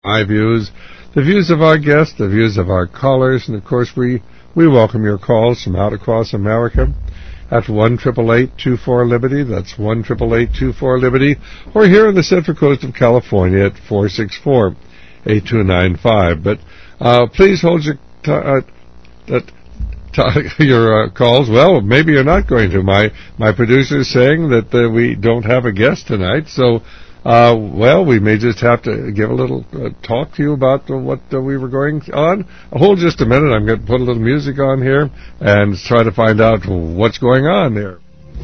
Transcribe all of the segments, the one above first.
my views, the views of our guests, the views of our callers, and of course we welcome your calls from out across America at 1-888-24-LIBERTY. That's 1-888-24-LIBERTY. Or here on the Central Coast of California at 464-8295. But please hold your calls. Well, maybe you're not going to. My producer is saying that we don't have a guest tonight, so we may just have to give a little talk to you about what we were going on. Hold just a minute. I'm going to put a little music on here and try to find out what's going on there.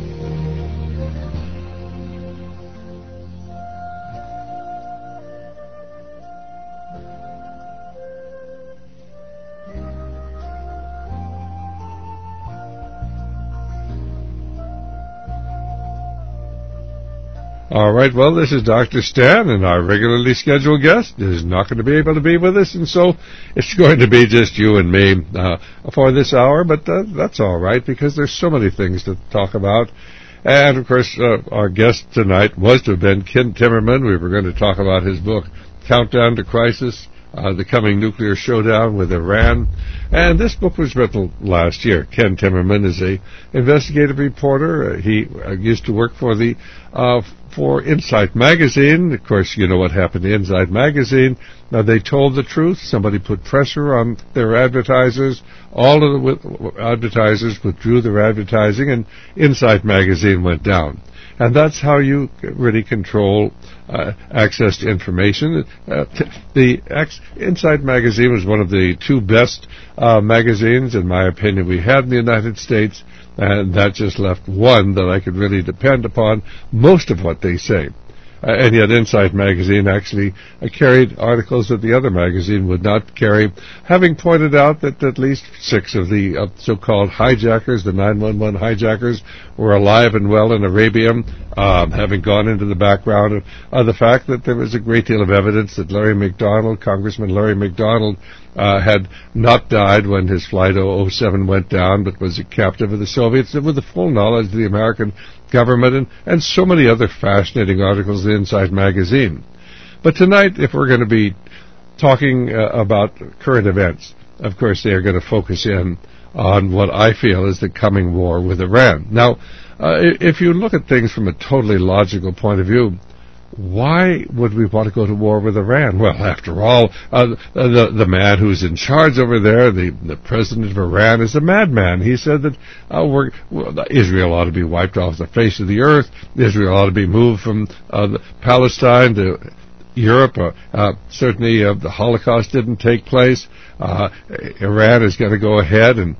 All right, well, this is Dr. Stan, and our regularly scheduled guest is not going to be able to be with us, and so it's going to be just you and me for this hour, but that's all right, because there's so many things to talk about. And, of course, our guest tonight was to have been Ken Timmerman. We were going to talk about his book, Countdown to Crisis, the Coming Nuclear Showdown with Iran. And this book was written last year. Ken Timmerman is a investigative reporter. He used to work for Insight Magazine. Of course, you know what happened to Insight Magazine. They told the truth. Somebody put pressure on their advertisers. All of the advertisers withdrew their advertising, and Insight Magazine went down. And that's how you really control access to information. Insight Magazine was one of the two best magazines, in my opinion, we had in the United States, and that just left one that I could really depend upon most of what they say. And yet Insight Magazine actually carried articles that the other magazine would not carry, having pointed out that at least 6 of the so-called hijackers, the 911 hijackers, were alive and well in Arabia, having gone into the background of the fact that there was a great deal of evidence that Congressman Larry McDonald, had not died when his Flight 007 went down, but was a captive of the Soviets, with the full knowledge of the American government, and so many other fascinating articles in Insight Magazine. But tonight, if we're going to be talking about current events, of course they are going to focus in on what I feel is the coming war with Iran. Now, if you look at things from a totally logical point of view, why would we want to go to war with Iran? Well, after all, the man who's in charge over there, the president of Iran, is a madman. He said that Israel ought to be wiped off the face of the earth. Israel ought to be moved from Palestine to Europe. Certainly the Holocaust didn't take place. Iran is going to go ahead and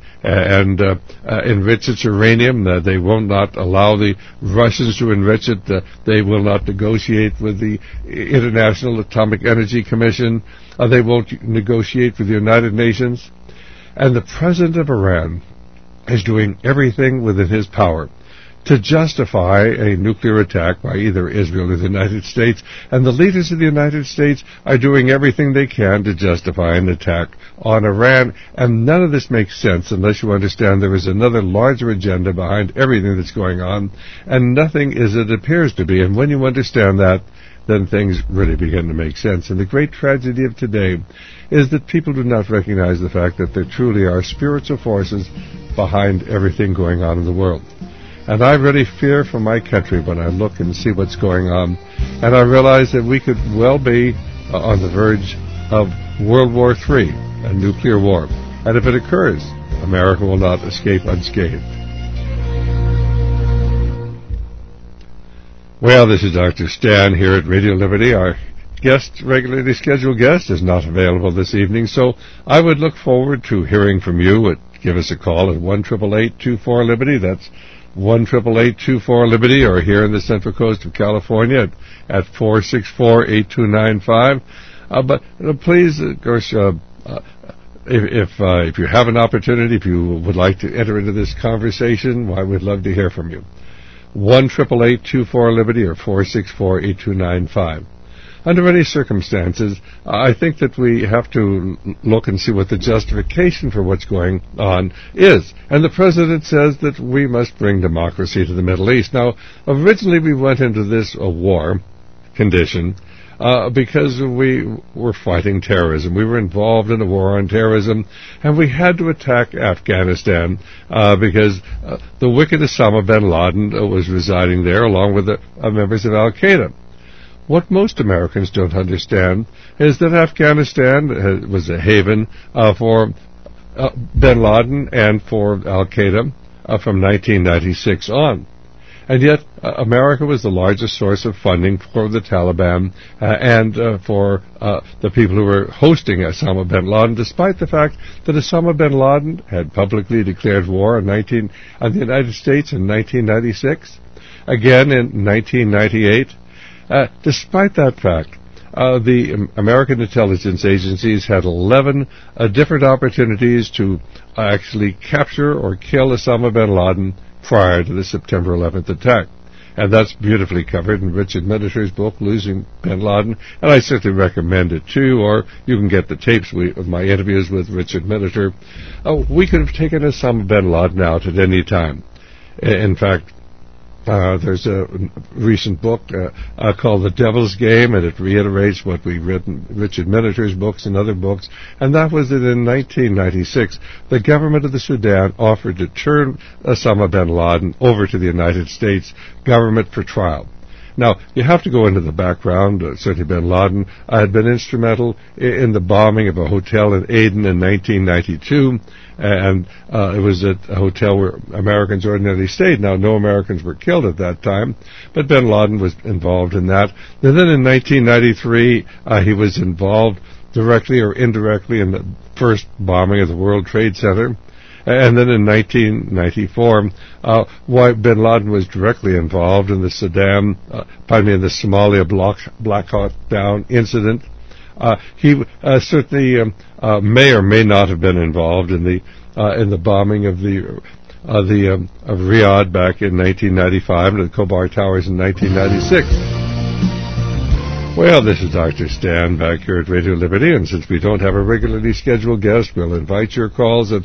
enrich its uranium. They will not allow the Russians to enrich it. They will not negotiate with the International Atomic Energy Commission. They won't negotiate with the United Nations. And the president of Iran is doing everything within his power to justify a nuclear attack by either Israel or the United States, and the leaders of the United States are doing everything they can to justify an attack on Iran, and none of this makes sense unless you understand there is another larger agenda behind everything that's going on, and nothing is as it appears to be, and when you understand that, then things really begin to make sense. And the great tragedy of today is that people do not recognize the fact that there truly are spiritual forces behind everything going on in the world. And I really fear for my country when I look and see what's going on. And I realize that we could well be on the verge of World War III, a nuclear war. And if it occurs, America will not escape unscathed. Well, this is Dr. Stan here at Radio Liberty. Our regularly scheduled guest, is not available this evening, so I would look forward to hearing from you. Give us a call at 1-888-24-LIBERTY. That's 1-888-24-LIBERTY, or here in the Central Coast of California at 464-8295. But please, of course, if you have an opportunity, if you would like to enter into this conversation, I would love to hear from you. 1-888-24-LIBERTY or 464-8295. Under any circumstances, I think that we have to look and see what the justification for what's going on is. And the President says that we must bring democracy to the Middle East. Now, originally we went into this war condition because we were fighting terrorism. We were involved in a war on terrorism, and we had to attack Afghanistan because the wicked Osama bin Laden was residing there along with the members of Al-Qaeda. What most Americans don't understand is that Afghanistan was a haven for bin Laden and for Al-Qaeda from 1996 on. And yet, America was the largest source of funding for the Taliban and for the people who were hosting Osama bin Laden, despite the fact that Osama bin Laden had publicly declared war on the United States in 1996, again in 1998. Despite that fact, the American intelligence agencies had 11 different opportunities to actually capture or kill Osama bin Laden prior to the September 11th attack. And that's beautifully covered in Richard Miniter's book, Losing bin Laden, and I certainly recommend it too, or you can get the tapes of my interviews with Richard Miniter. We could have taken Osama bin Laden out at any time. In fact, there's a recent book called The Devil's Game, and it reiterates what we've written, Richard Miniter's books and other books, and that was that in 1996, the government of the Sudan offered to turn Osama bin Laden over to the United States government for trial. Now, you have to go into the background. Certainly bin Laden had been instrumental in the bombing of a hotel in Aden in 1992, and it was at a hotel where Americans ordinarily stayed. Now, no Americans were killed at that time, but bin Laden was involved in that. And then in 1993, he was involved directly or indirectly in the first bombing of the World Trade Center. And then in 1994, bin Laden was directly involved in the Somalia Black Hawk Down incident. He certainly may or may not have been involved in the bombing of of Riyadh back in 1995 and the Khobar Towers in 1996. Well, this is Dr. Stan back here at Radio Liberty, and since we don't have a regularly scheduled guest, we'll invite your calls at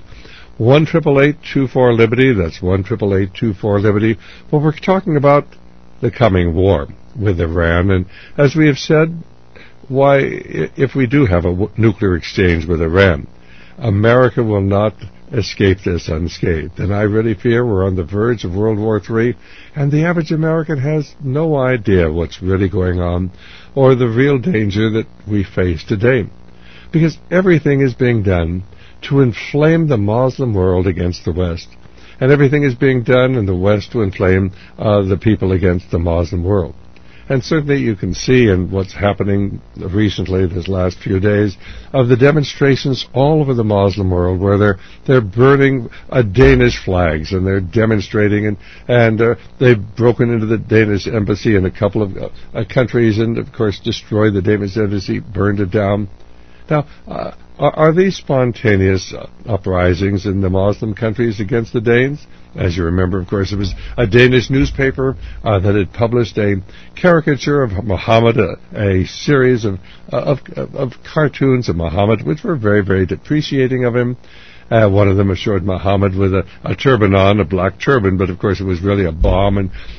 1-888-24-LIBERTY. That's 1-888-24-LIBERTY. Well, we're talking about the coming war with Iran, and as we have said, why, if we do have a nuclear exchange with Iran, America will not escape this unscathed. And I really fear we're on the verge of World War III, and the average American has no idea what's really going on or the real danger that we face today. Because everything is being done to inflame the Muslim world against the West. And everything is being done in the West to inflame the people against the Muslim world. And certainly you can see in what's happening recently, this last few days, of the demonstrations all over the Muslim world where they're burning Danish flags and they're demonstrating and they've broken into the Danish embassy in a couple of countries and, of course, destroyed the Danish embassy, burned it down. Now, are these spontaneous uprisings in the Muslim countries against the Danes? As you remember, of course, it was a Danish newspaper that had published a caricature of Muhammad, a series of cartoons of Muhammad, which were very, very depreciating of him. One of them showed Muhammad with a turban on, a black turban, but of course it was really a bomb,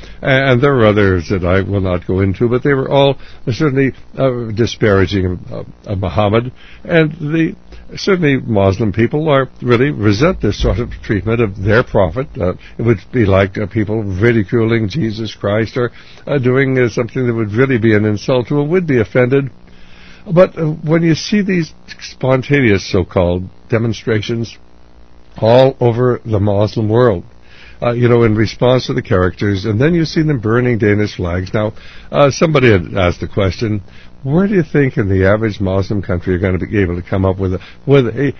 and there were others that I will not go into, but they were all certainly disparaging of Muhammad, and certainly Muslim people really resent this sort of treatment of their prophet. It would be like people ridiculing Jesus Christ or doing something that would really be an insult to him, would be offended. But when you see these spontaneous so-called demonstrations all over the Muslim world, in response to the characters, and then you see them burning Danish flags. Now, somebody had asked the question, where do you think in the average Muslim country you're going to be able to come up with a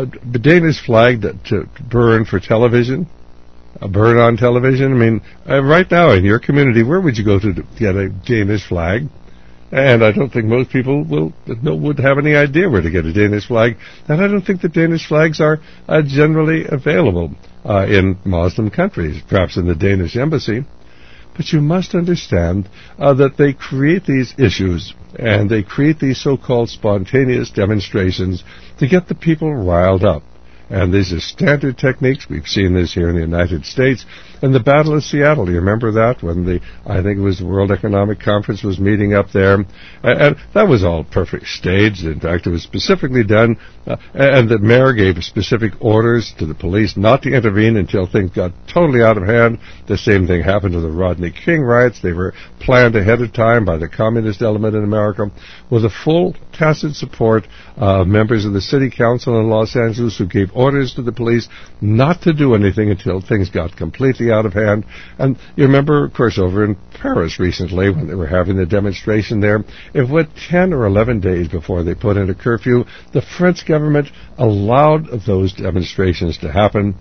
Danish flag to burn for television? Burn on television? I mean, right now in your community, where would you go to get a Danish flag? And I don't think most people would have any idea where to get a Danish flag. And I don't think the Danish flags are generally available in Muslim countries, perhaps in the Danish embassy. But you must understand that they create these issues and they create these so-called spontaneous demonstrations to get the people riled up. And these are standard techniques. We've seen this here in the United States. And the Battle of Seattle, you remember that when I think it was the World Economic Conference was meeting up there. And that was all perfect staged. In fact, it was specifically done, and the mayor gave specific orders to the police not to intervene until things got totally out of hand. The same thing happened to the Rodney King riots. They were planned ahead of time by the communist element in America with the full tacit support of members of the city council in Los Angeles who gave orders to the police not to do anything until things got completely out of hand. And you remember, of course, over in Paris recently when they were having the demonstration there, it went 10 or 11 days before they put in a curfew. The French government allowed those demonstrations to happen.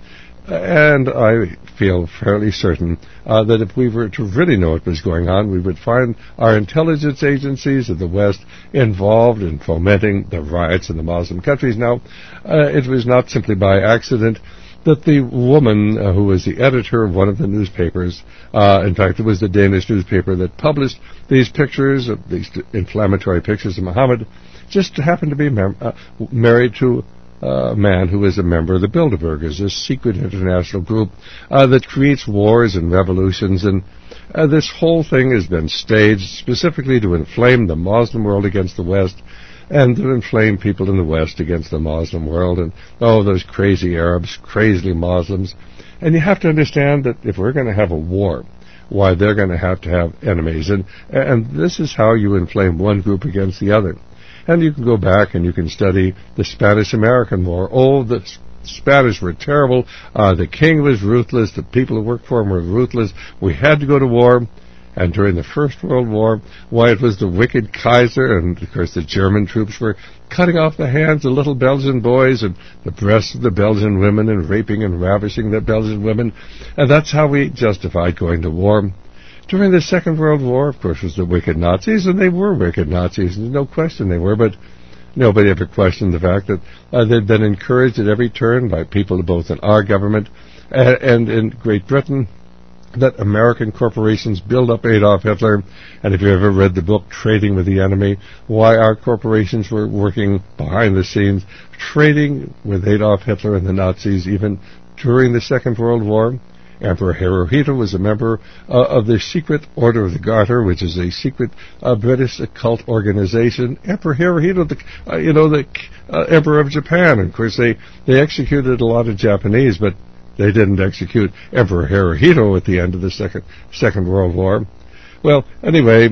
And I feel fairly certain that if we were to really know what was going on, we would find our intelligence agencies of the West involved in fomenting the riots in the Muslim countries. Now, it was not simply by accident that the woman who was the editor of one of the newspapers, in fact, it was the Danish newspaper that published these pictures, these inflammatory pictures of Muhammad, just happened to be married to a man who is a member of the Bilderbergers, a secret international group that creates wars and revolutions. And this whole thing has been staged specifically to inflame the Muslim world against the West and to inflame people in the West against the Muslim world. And, those crazy Arabs, crazy Muslims. And you have to understand that if we're going to have a war, why, they're going to have enemies. And this is how you inflame one group against the other. And you can go back and you can study the Spanish-American War. The Spanish were terrible. The king was ruthless. The people who worked for him were ruthless. We had to go to war. And during the First World War, why, it was the wicked Kaiser, and of course the German troops were cutting off the hands of little Belgian boys and the breasts of the Belgian women and raping and ravishing the Belgian women. And that's how we justified going to war. During the Second World War, of course, was the wicked Nazis, and they were wicked Nazis. There's no question they were, but nobody ever questioned the fact that they'd been encouraged at every turn by people both in our government and in Great Britain that American corporations build up Adolf Hitler. And if you ever read the book Trading with the Enemy, why our corporations were working behind the scenes, trading with Adolf Hitler and the Nazis even during the Second World War. Emperor Hirohito was a member of the Secret Order of the Garter, which is a secret British occult organization. Emperor Hirohito, the Emperor of Japan. And of course, they executed a lot of Japanese, but they didn't execute Emperor Hirohito at the end of the Second World War. Well, anyway,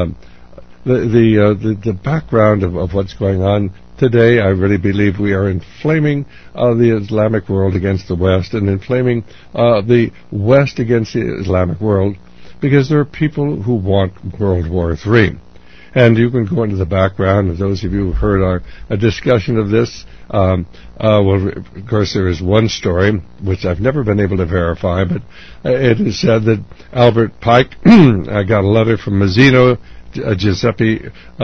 the background of what's going on today, I really believe we are inflaming the Islamic world against the West and inflaming the West against the Islamic world because there are people who want World War III. And you can go into the background, and those of you who have heard a discussion of this, well, of course, there is one story, which I've never been able to verify, but it is said that Albert Pike got a letter from Mazzino, Giuseppe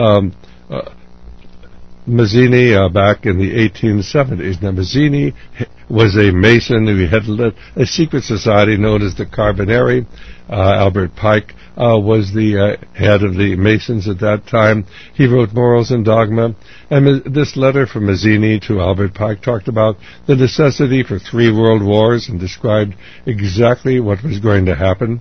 Mazzini back in the 1870s. Now, Mazzini was a Mason who headed a secret society known as the Carbonari. Albert Pike was the head of the Masons at that time. He wrote Morals and Dogma. And this letter from Mazzini to Albert Pike talked about the necessity for 3 world wars and described exactly what was going to happen.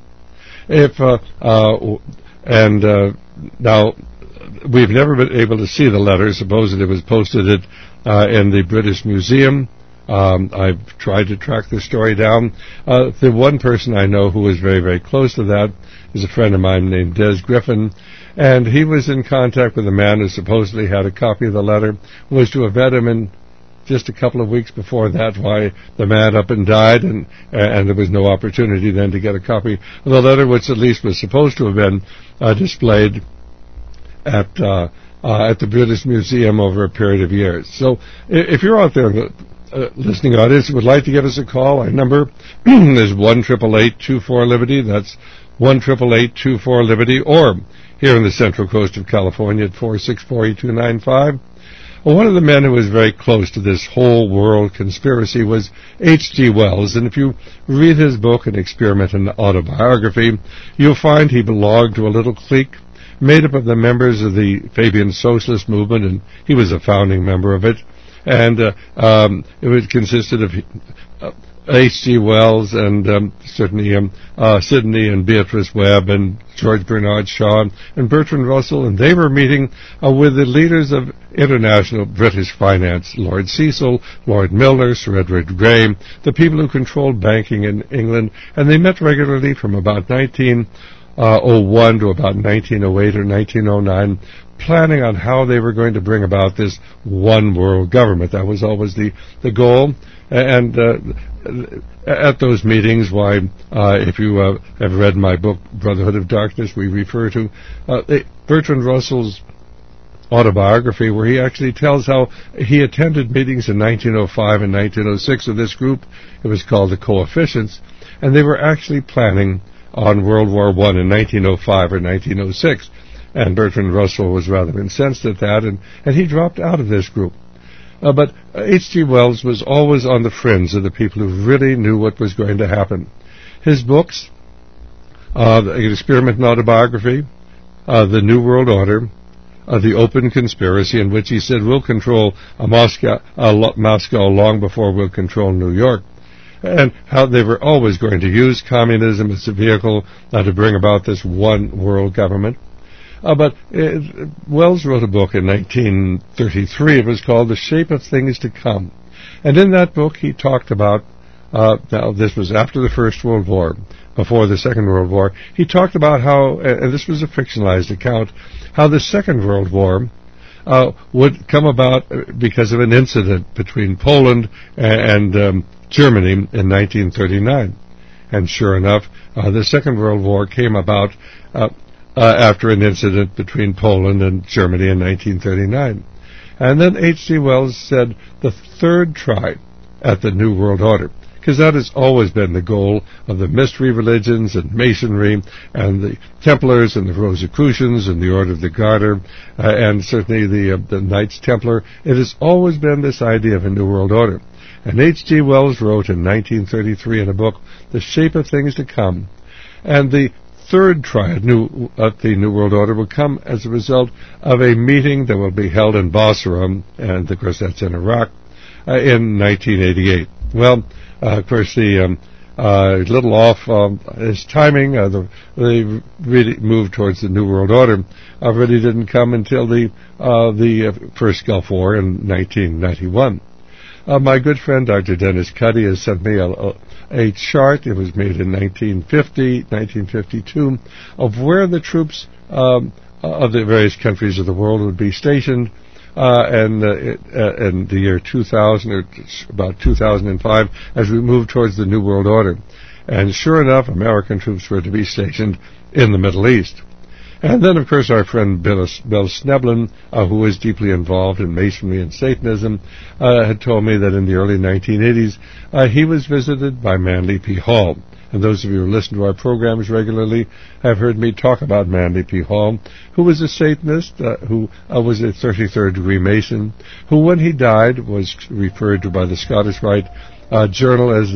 Now, we've never been able to see the letter. Supposedly it was posted in the British Museum. I've tried to track the story down. The one person I know who was very, very close to that is a friend of mine named Des Griffin, and he was in contact with a man who supposedly had a copy of the letter, was to have met him in just a couple of weeks before that, why the man up and died, and there was no opportunity then to get a copy of the letter, which at least was supposed to have been displayed at the British Museum over a period of years. So if you're out there in the listening audience who would like to give us a call, our number is 1-888-24-LIBERTY. That's 1-888-24-LIBERTY, or here in the Central Coast of California at 464-8295. Well, one of the men who was very close to this whole world conspiracy was H.G. Wells, and if you read his book, An Experiment in Autobiography, you'll find he belonged to a little clique made up of the members of the Fabian Socialist movement, and he was a founding member of it. And it consisted of H.G. Wells and certainly Sidney and Beatrice Webb and George Bernard Shaw and Bertrand Russell, and they were meeting with the leaders of international British finance, Lord Cecil, Lord Milner, Sir Edward Grey, the people who controlled banking in England, and they met regularly from about 1901 to about 1908 or 1909, planning on how they were going to bring about this one world government. That was always the goal. And at those meetings, if you have read my book, Brotherhood of Darkness, we refer to Bertrand Russell's autobiography, where he actually tells how he attended meetings in 1905 and 1906 of this group. It was called the Coefficients, and they were actually planning on World War I in 1905 or 1906. And Bertrand Russell was rather incensed at that, and he dropped out of this group. But H.G. Wells was always on the fringe of the people who really knew what was going to happen. His books, The Experiment and Autobiography, The New World Order, The Open Conspiracy, in which he said we'll control Moscow long before we'll control New York, and how they were always going to use communism as a vehicle to bring about this one world government. But Wells wrote a book in 1933. It was called The Shape of Things to Come. And in that book he talked about, now this was after the First World War, before the Second World War, he talked about how, and this was a fictionalized account, how the Second World War would come about because of an incident between Poland and Germany in 1939. And sure enough, the Second World War came about after an incident between Poland and Germany in 1939. And then H.G. Wells said the third try at the New World Order, because that has always been the goal of the mystery religions and Masonry and the Templars and the Rosicrucians and the Order of the Garter and certainly the Knights Templar. It has always been this idea of a New World Order. And H.G. Wells wrote in 1933 in a book, The Shape of Things to Come, and the third try at the New World Order will come as a result of a meeting that will be held in Basra, and of course that's in Iraq, in 1988. Well, of course, the little off his timing, they really moved towards the New World Order, really didn't come until the first Gulf War in 1991. My good friend Dr. Dennis Cuddy has sent me a chart. It was made in 1952, of where the troops of the various countries of the world would be stationed in the year 2000 or about 2005 as we moved towards the New World Order. And sure enough, American troops were to be stationed in the Middle East. And then, of course, our friend Bill Schneblin, who was deeply involved in Masonry and Satanism, had told me that in the early 1980s he was visited by Manly P. Hall. And those of you who listen to our programs regularly have heard me talk about Manly P. Hall, who was a Satanist, who was a 33rd degree Mason, who when he died was referred to by the Scottish Rite Journal as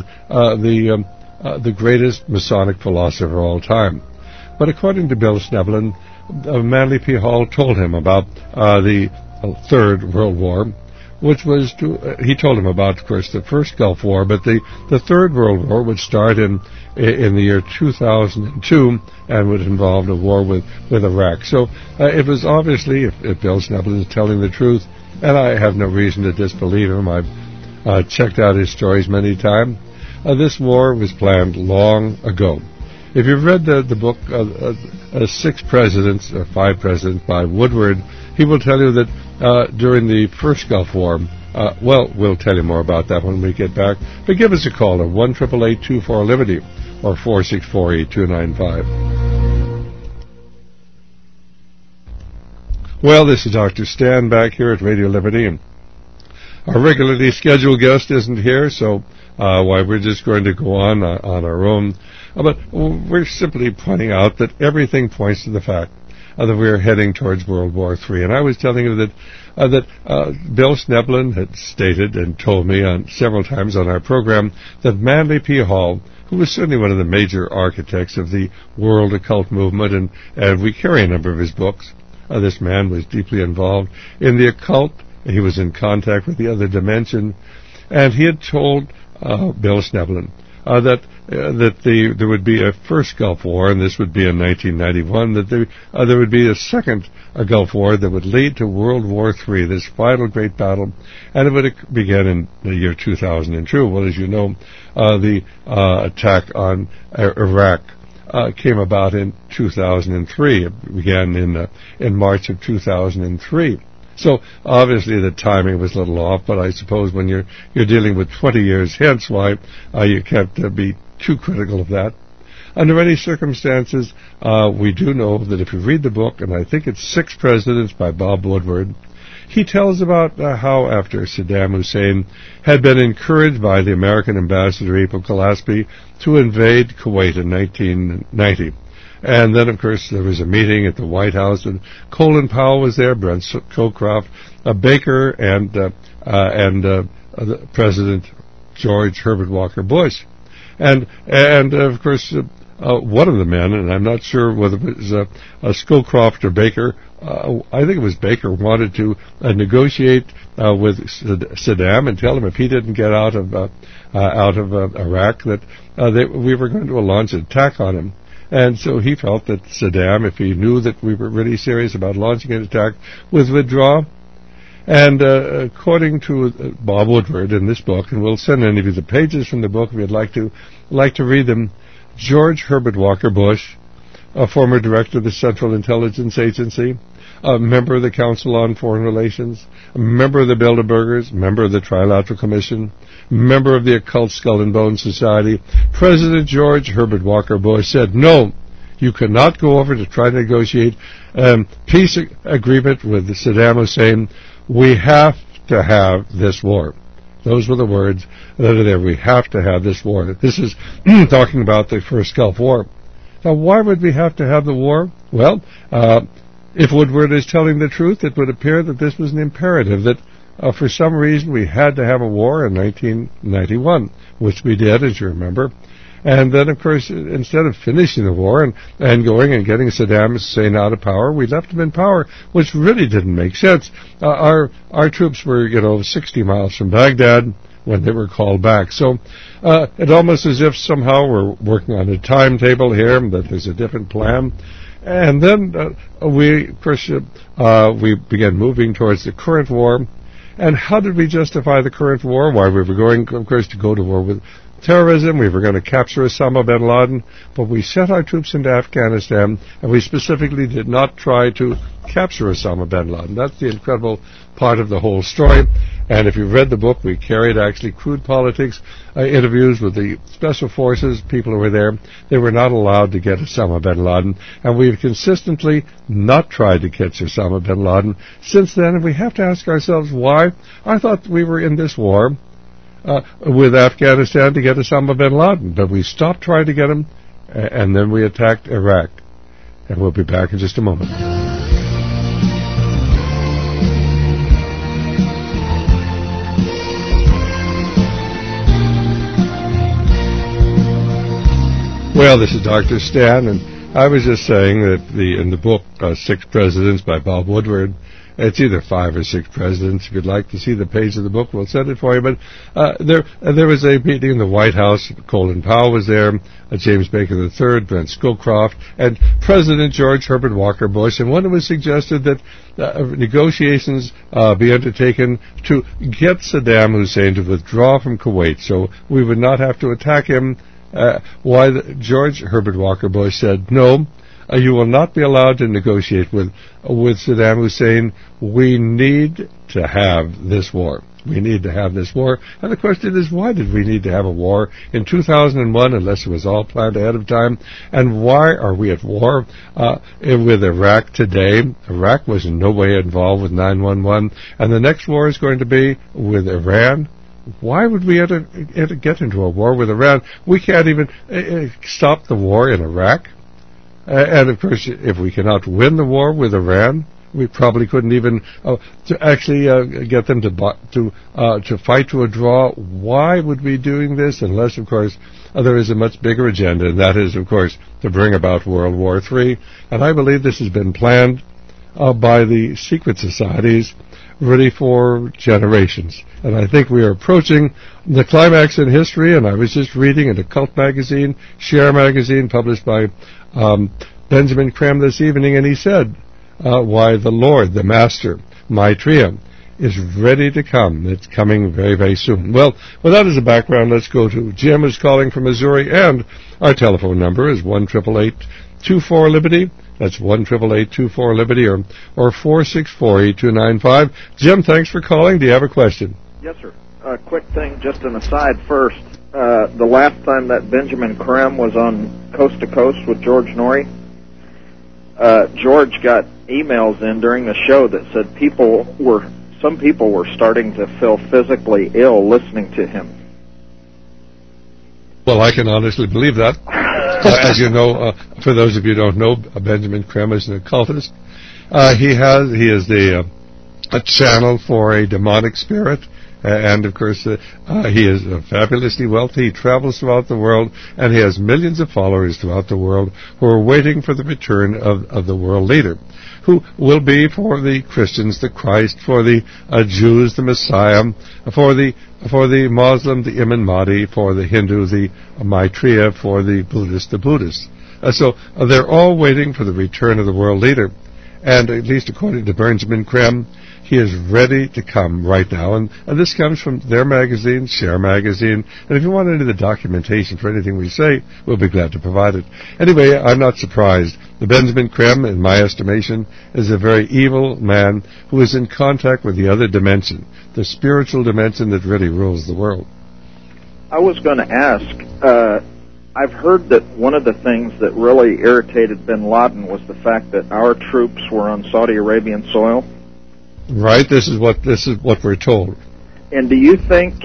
the greatest Masonic philosopher of all time. But according to Bill Schneblin, Manly P. Hall told him about the Third World War, which was he told him about, of course, the First Gulf War, but the Third World War would start in the year 2002 and would involve a war with Iraq. So it was obviously, if Bill Schneblin is telling the truth, and I have no reason to disbelieve him, I've checked out his stories many times, this war was planned long ago. If you've read the book, 6 Presidents, or 5 Presidents by Woodward, he will tell you that during the First Gulf War, we'll tell you more about that when we get back. But give us a call at 1-888-24-LIBERTY or 464-8295. Well, this is Dr. Stan back here at Radio Liberty, and our regularly scheduled guest isn't here, so we're just going to go on our own. But we're simply pointing out that everything points to the fact that we're heading towards World War III. And I was telling you that Bill Schneblin had stated and told me several times on our program that Manly P. Hall, who was certainly one of the major architects of the world occult movement, and we carry a number of his books, this man was deeply involved in the occult He was in contact with the other dimension, and he had told Bill Schnoebelen that there would be a first Gulf War, and this would be in 1991, that there would be a second Gulf War that would lead to World War III, this final great battle, and it would begin in the year 2002. Well, as you know, the attack on Iraq came about in 2003. It began in March of 2003. So obviously the timing was a little off, but I suppose when you're dealing with 20 years hence, why you can't be too critical of that. Under any circumstances, we do know that if you read the book, and I think it's Six Presidents by Bob Woodward, he tells about how after Saddam Hussein had been encouraged by the American ambassador April Gillespie to invade Kuwait in 1990. And then, of course, there was a meeting at the White House, and Colin Powell was there, Brent Scowcroft, Baker, and President George Herbert Walker Bush. And of course, one of the men, and I'm not sure whether it was Scowcroft or Baker, I think it was Baker, wanted to negotiate with Saddam and tell him if he didn't get out of Iraq that we were going to launch an attack on him. And so he felt that Saddam, if he knew that we were really serious about launching an attack, would withdraw. And according to Bob Woodward in this book, and we'll send any of you the pages from the book if you'd like to read them, George Herbert Walker Bush, a former director of the Central Intelligence Agency, a member of the Council on Foreign Relations, a member of the Bilderbergers, member of the Trilateral Commission, member of the Occult Skull and Bones Society, President George Herbert Walker Bush said, no, you cannot go over to try to negotiate peace agreement with Saddam Hussein. We have to have this war. Those were the words that are there. We have to have this war. This is talking about the first Gulf War. Now, why would we have to have the war? Well, if Woodward is telling the truth, it would appear that this was an imperative, that for some reason we had to have a war in 1991, which we did, as you remember. And then, of course, instead of finishing the war and going and getting Saddam Hussein out of power, we left him in power, which really didn't make sense. Our troops were, 60 miles from Baghdad when they were called back. So it's almost as if somehow we're working on a timetable here, that there's a different plan. And then we began moving towards the current war. And how did we justify the current war? Why, we were going, of course, to go to war with terrorism. We were going to capture Osama bin Laden, but we sent our troops into Afghanistan, and we specifically did not try to capture Osama bin Laden. That's the incredible part of the whole story. And if you've read the book, we carried actually Crude Politics interviews with the special forces, people who were there. They were not allowed to get Osama bin Laden, and we've consistently not tried to catch Osama bin Laden since then. And we have to ask ourselves why. I thought we were in this war with Afghanistan to get Osama bin Laden, but we stopped trying to get him, and then we attacked Iraq. And we'll be back in just a moment. Well, this is Dr. Stan, and I was just saying that in the book, Six Presidents by Bob Woodward, it's either 5 or 6 presidents. If you'd like to see the page of the book, we'll send it for you. But there was a meeting in the White House. Colin Powell was there, James Baker III, Brent Scowcroft, and President George Herbert Walker Bush. And when it was suggested that negotiations be undertaken to get Saddam Hussein to withdraw from Kuwait so we would not have to attack him, George Herbert Walker Bush said, no, you will not be allowed to negotiate with Saddam Hussein. We need to have this war. We need to have this war. And the question is, why did we need to have a war in 2001 unless it was all planned ahead of time? And why are we at war with Iraq today? Iraq was in no way involved with 9/11. And the next war is going to be with Iran. Why would we ever get into a war with Iran? We can't even stop the war in Iraq. And of course, if we cannot win the war with Iran, we probably couldn't even get them to fight to a draw. Why would we be doing this? Unless, of course, there is a much bigger agenda, and that is, of course, to bring about World War III. And I believe this has been planned by the secret societies really for generations. And I think we are approaching the climax in history, and I was just reading an occult magazine, Share magazine, published by Benjamin Creme this evening, and he said why the Lord, the Master, Maitreya, is ready to come. It's coming very, very soon. Well, with that as a background, let's go to Jim, who's calling from Missouri, and our telephone number is 1-888-24-LIBERTY. That's 1-888-24-LIBERTY or 464-8295. Jim, thanks for calling. Do you have a question? Yes, sir. Quick thing, just an aside first. The last time that Benjamin Creme was on Coast to Coast with George Norrie, George got emails in during the show that said some people were starting to feel physically ill listening to him. Well, I can honestly believe that. As you know, for those of you who don't know, Benjamin Creme is an occultist. He is a channel for a demonic spirit. And, of course, he is fabulously wealthy. He travels throughout the world, and he has millions of followers throughout the world who are waiting for the return of the world leader, who will be for the Christians the Christ, for the Jews the Messiah, for the Muslim the Imam Mahdi, for the Hindu the Maitreya, for the Buddhist the Buddhist. So they're all waiting for the return of the world leader. And at least according to Benjamin Creme, he is ready to come right now. And this comes from their magazine, Share magazine. And if you want any of the documentation for anything we say, we'll be glad to provide it. Anyway, I'm not surprised. The Benjamin Creme, in my estimation, is a very evil man who is in contact with the other dimension, the spiritual dimension that really rules the world. I was going to ask, I've heard that one of the things that really irritated bin Laden was the fact that our troops were on Saudi Arabian soil. Right, this is what we're told. And do you think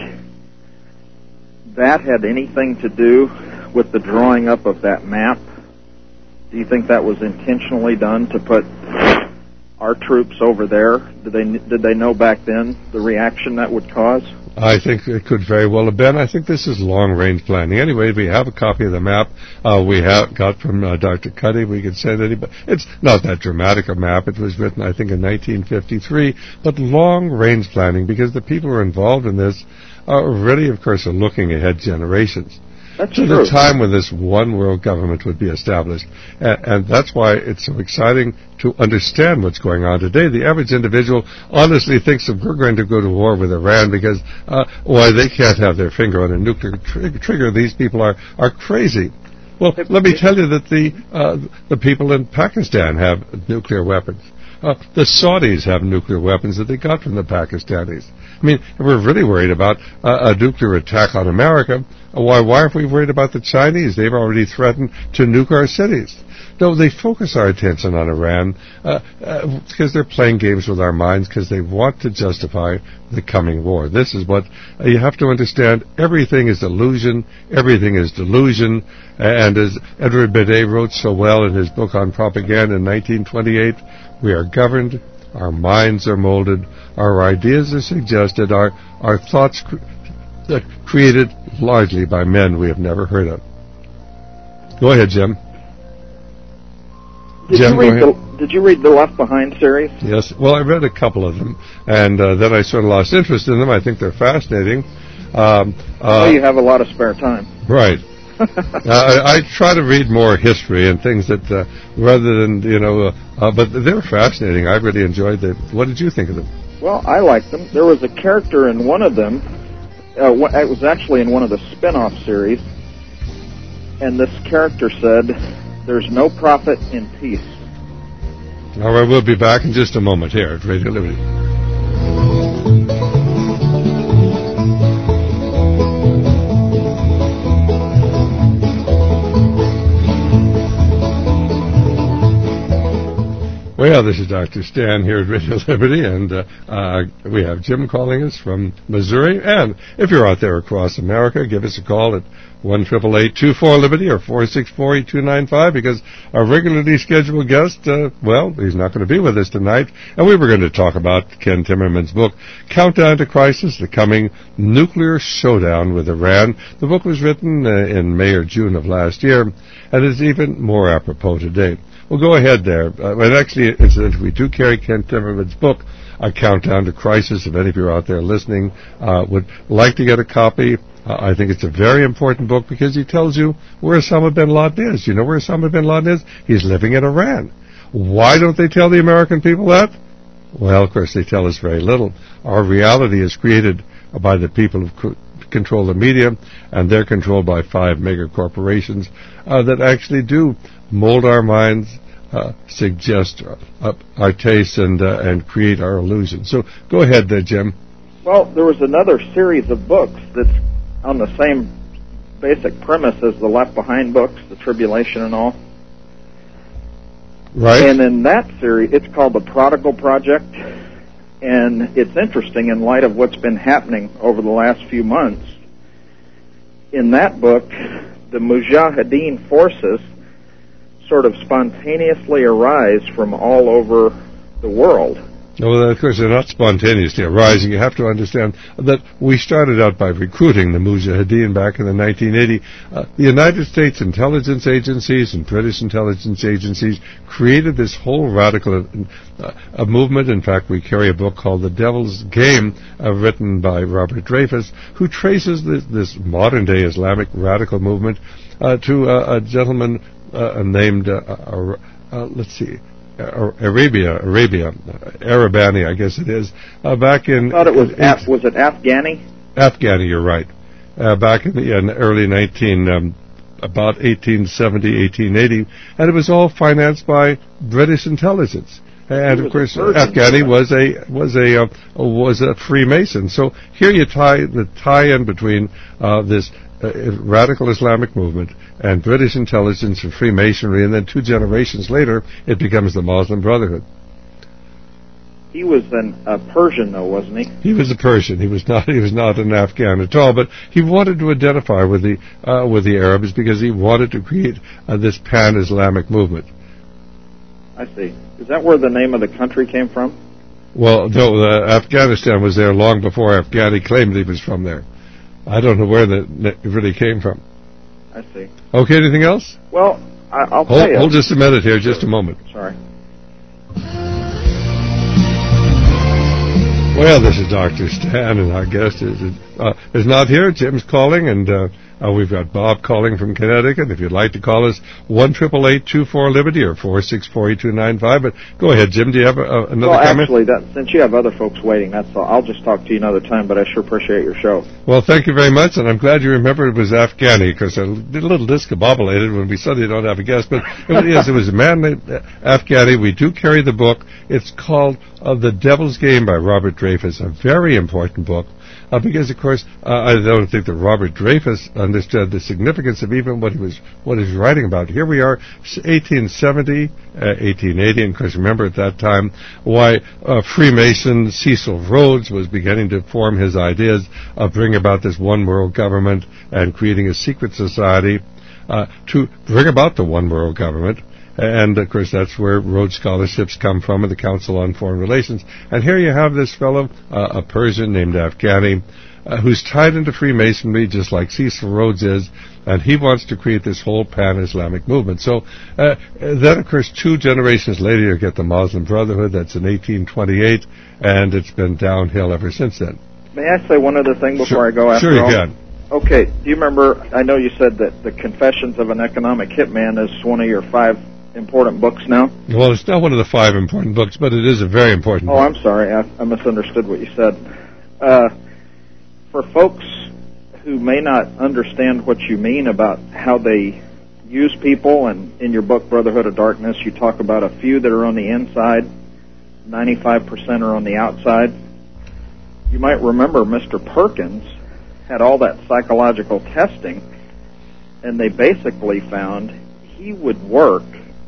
that had anything to do with the drawing up of that map? Do you think that was intentionally done to put our troops over there? Did they know back then the reaction that would cause? I think it could very well have been. I think this is long-range planning. Anyway, we have a copy of the map we have got from Dr. Cuddy. We could send it. But it's not that dramatic a map. It was written, I think, in 1953. But long-range planning, because the people who are involved in this really, of course, are looking ahead generations. That's to true. the time when this one world government would be established. And that's why it's so exciting to understand what's going on today. The average individual honestly thinks that we're going to go to war with Iran because, they can't have their finger on a nuclear trigger. These people are crazy. Well, let me tell you that the people in Pakistan have nuclear weapons. The Saudis have nuclear weapons that they got from the Pakistanis. I mean, if we're really worried about a nuclear attack on America, why aren't we worried about the Chinese? They've already threatened to nuke our cities. No, they focus our attention on Iran because they're playing games with our minds because they want to justify the coming war. This is what you have to understand. Everything is illusion. Everything is delusion. And as Edward Bidet wrote so well in his book on propaganda in 1928, we are governed, our minds are molded, our ideas are suggested, our thoughts created largely by men we have never heard of. Go ahead, Jim. Did you read the Left Behind series? Yes. Well, I read a couple of them, and then I sort of lost interest in them. I think they're fascinating. You have a lot of spare time. Right. I try to read more history and things that, rather than, but they're fascinating. I really enjoyed them. What did you think of them? Well, I liked them. There was a character in one of them. It was actually in one of the spin-off series, and this character said, "There's no profit in peace." All right, we'll be back in just a moment here at Radio Liberty. Well, this is Dr. Stan here at Radio Liberty, and we have Jim calling us from Missouri. And if you're out there across America, give us a call at 1-888-24-LIBERTY or 464-8295, because our regularly scheduled guest, he's not going to be with us tonight, and we were going to talk about Ken Timmerman's book, Countdown to Crisis, The Coming Nuclear Showdown with Iran. The book was written in May or June of last year, and is even more apropos today. Well, go ahead there. And actually, incidentally, we do carry Ken Timmerman's book, A Countdown to Crisis. If any of you out there listening would like to get a copy, I think it's a very important book because he tells you where Osama bin Laden is. You know where Osama bin Laden is? He's living in Iran. Why don't they tell the American people that? Well, of course, they tell us very little. Our reality is created by the people who control the media, and they're controlled by 5 mega corporations that actually do mold our minds, suggest our tastes, and create our illusions. So go ahead there, Jim. Well, there was another series of books that's on the same basic premise as the Left Behind books, The Tribulation and all. Right. And in that series, it's called The Prodigal Project, and it's interesting in light of what's been happening over the last few months. In that book, the Mujahideen forces sort of spontaneously arise from all over the world. Well, of course, they're not spontaneously arising. You have to understand that we started out by recruiting the Mujahideen back in the 1980s. The United States intelligence agencies and British intelligence agencies created this whole radical movement. In fact, we carry a book called The Devil's Game, written by Robert Dreyfus, who traces this modern-day Islamic radical movement to a gentleman named, Arabani, I guess it is. Back in, I thought it was was it Afghani? Afghani, you're right. Back in the early about 1870, 1880, and it was all financed by British intelligence. And of course, Afghani was a Freemason. So here you tie in between this radical Islamic movement and British intelligence and Freemasonry, and then 2 generations later, it becomes the Muslim Brotherhood. He was a Persian, though, wasn't he? He was a Persian. He was not an Afghan at all. But he wanted to identify with the Arabs because he wanted to create this pan-Islamic movement. I see. Is that where the name of the country came from? Well, no. Afghanistan was there long before Afghani claimed he was from there. I don't know where it really came from. I see. Okay, anything else? Well, I'll tell you. Hold just a minute here, just a moment. Sorry. Well, this is Dr. Stan, and our guest is not here. Jim's calling, and we've got Bob calling from Connecticut. If you'd like to call us, 1-888-24-LIBERTY or 464-8295. But go ahead, Jim. Do you have another comment? Well, actually, since you have other folks waiting, that's all. I'll just talk to you another time, but I sure appreciate your show. Well, thank you very much, and I'm glad you remember it was Afghani, because I did a little discombobulated when we suddenly don't have a guest. But it was a man named Afghani. We do carry the book. It's called The Devil's Game by Robert Dreyfus, a very important book. Because, of course, I don't think that Robert Dreyfus understood the significance of even what he was writing about. Here we are, 1870, 1880, and of course, remember at that time why Freemason Cecil Rhodes was beginning to form his ideas of bringing about this one world government and creating a secret society to bring about the one world government. And, of course, that's where Rhodes Scholarships come from, and the Council on Foreign Relations. And here you have this fellow, a Persian named Afghani, who's tied into Freemasonry just like Cecil Rhodes is, and he wants to create this whole pan-Islamic movement. So then, of course, 2 generations later, you get the Muslim Brotherhood. That's in 1828, and it's been downhill ever since then. May I say one other thing before I go after all? Sure, you can. Okay, do you remember, I know you said that The Confessions of an Economic Hitman is one of your 5 important books now? Well, it's not one of the 5 important books, but it is a very important book. Oh, I'm sorry. I misunderstood what you said. For folks who may not understand what you mean about how they use people, and in your book, Brotherhood of Darkness, you talk about a few that are on the inside, 95% are on the outside. You might remember Mr. Perkins had all that psychological testing, and they basically found he would work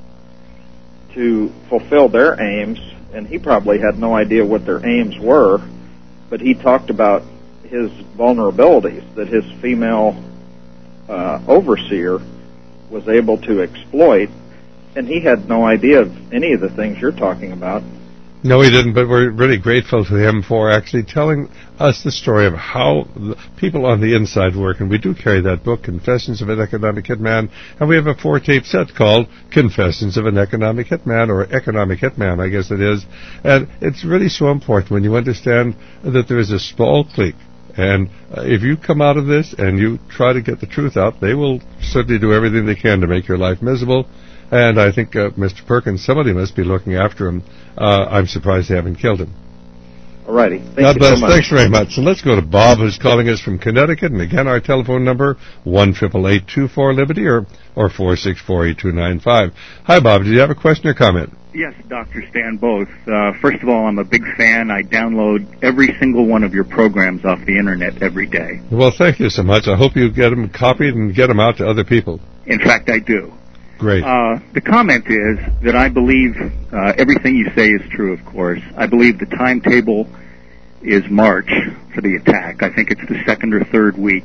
to fulfill their aims, and he probably had no idea what their aims were, but he talked about his vulnerabilities, that his female overseer was able to exploit, and he had no idea of any of the things you're talking about. No, he didn't, but we're really grateful to him for actually telling us the story of how the people on the inside work. And we do carry that book, Confessions of an Economic Hitman, and we have a 4-tape set called Confessions of an Economic Hitman, or Economic Hitman, I guess it is. And it's really so important when you understand that there is a small clique. And if you come out of this and you try to get the truth out, they will certainly do everything they can to make your life miserable. And I think Mr. Perkins, somebody must be looking after him. I'm surprised they haven't killed him. All righty. God bless. Thanks very much. And let's go to Bob, who's calling us from Connecticut. And again, our telephone number, 1-888-24-LIBERTY or 464-8295. Hi, Bob. Do you have a question or comment? Yes, Dr. Stan, both. First of all, I'm a big fan. I download every single one of your programs off the Internet every day. Well, thank you so much. I hope you get them copied and get them out to other people. In fact, I do. Great. The comment is that I believe everything you say is true, of course. I believe the timetable is March for the attack. I think it's the second or third week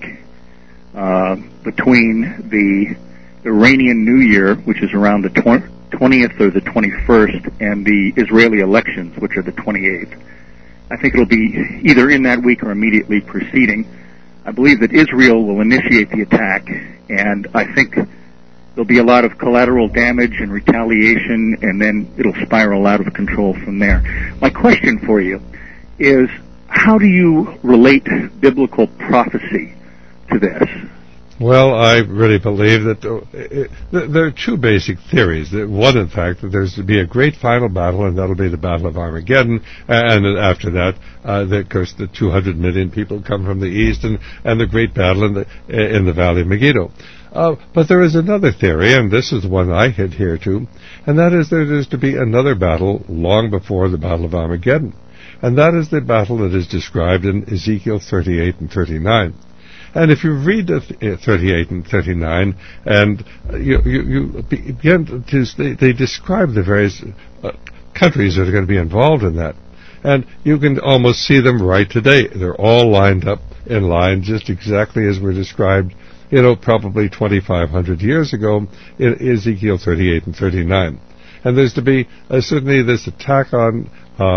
between the Iranian New Year, which is around the 20th or the 21st, and the Israeli elections, which are the 28th. I think it'll be either in that week or immediately preceding. I believe that Israel will initiate the attack, and I think there'll be a lot of collateral damage and retaliation, and then it'll spiral out of control from there. My question for you is, how do you relate biblical prophecy to this? Well, I really believe that there are two basic theories. One, in fact, that there's to be a great final battle, and that'll be the Battle of Armageddon. And after that, of course, the 200 million people come from the east, and the great battle in the Valley of Megiddo. But there is another theory, and this is the one I adhere to, and that is there is to be another battle long before the Battle of Armageddon. And that is the battle that is described in Ezekiel 38 and 39. And if you read 38 and 39, and you begin to, they describe the various countries that are going to be involved in that. And you can almost see them right today. They're all lined up in line just exactly as were described, probably 2,500 years ago in Ezekiel 38 and 39. And there's to be certainly this attack on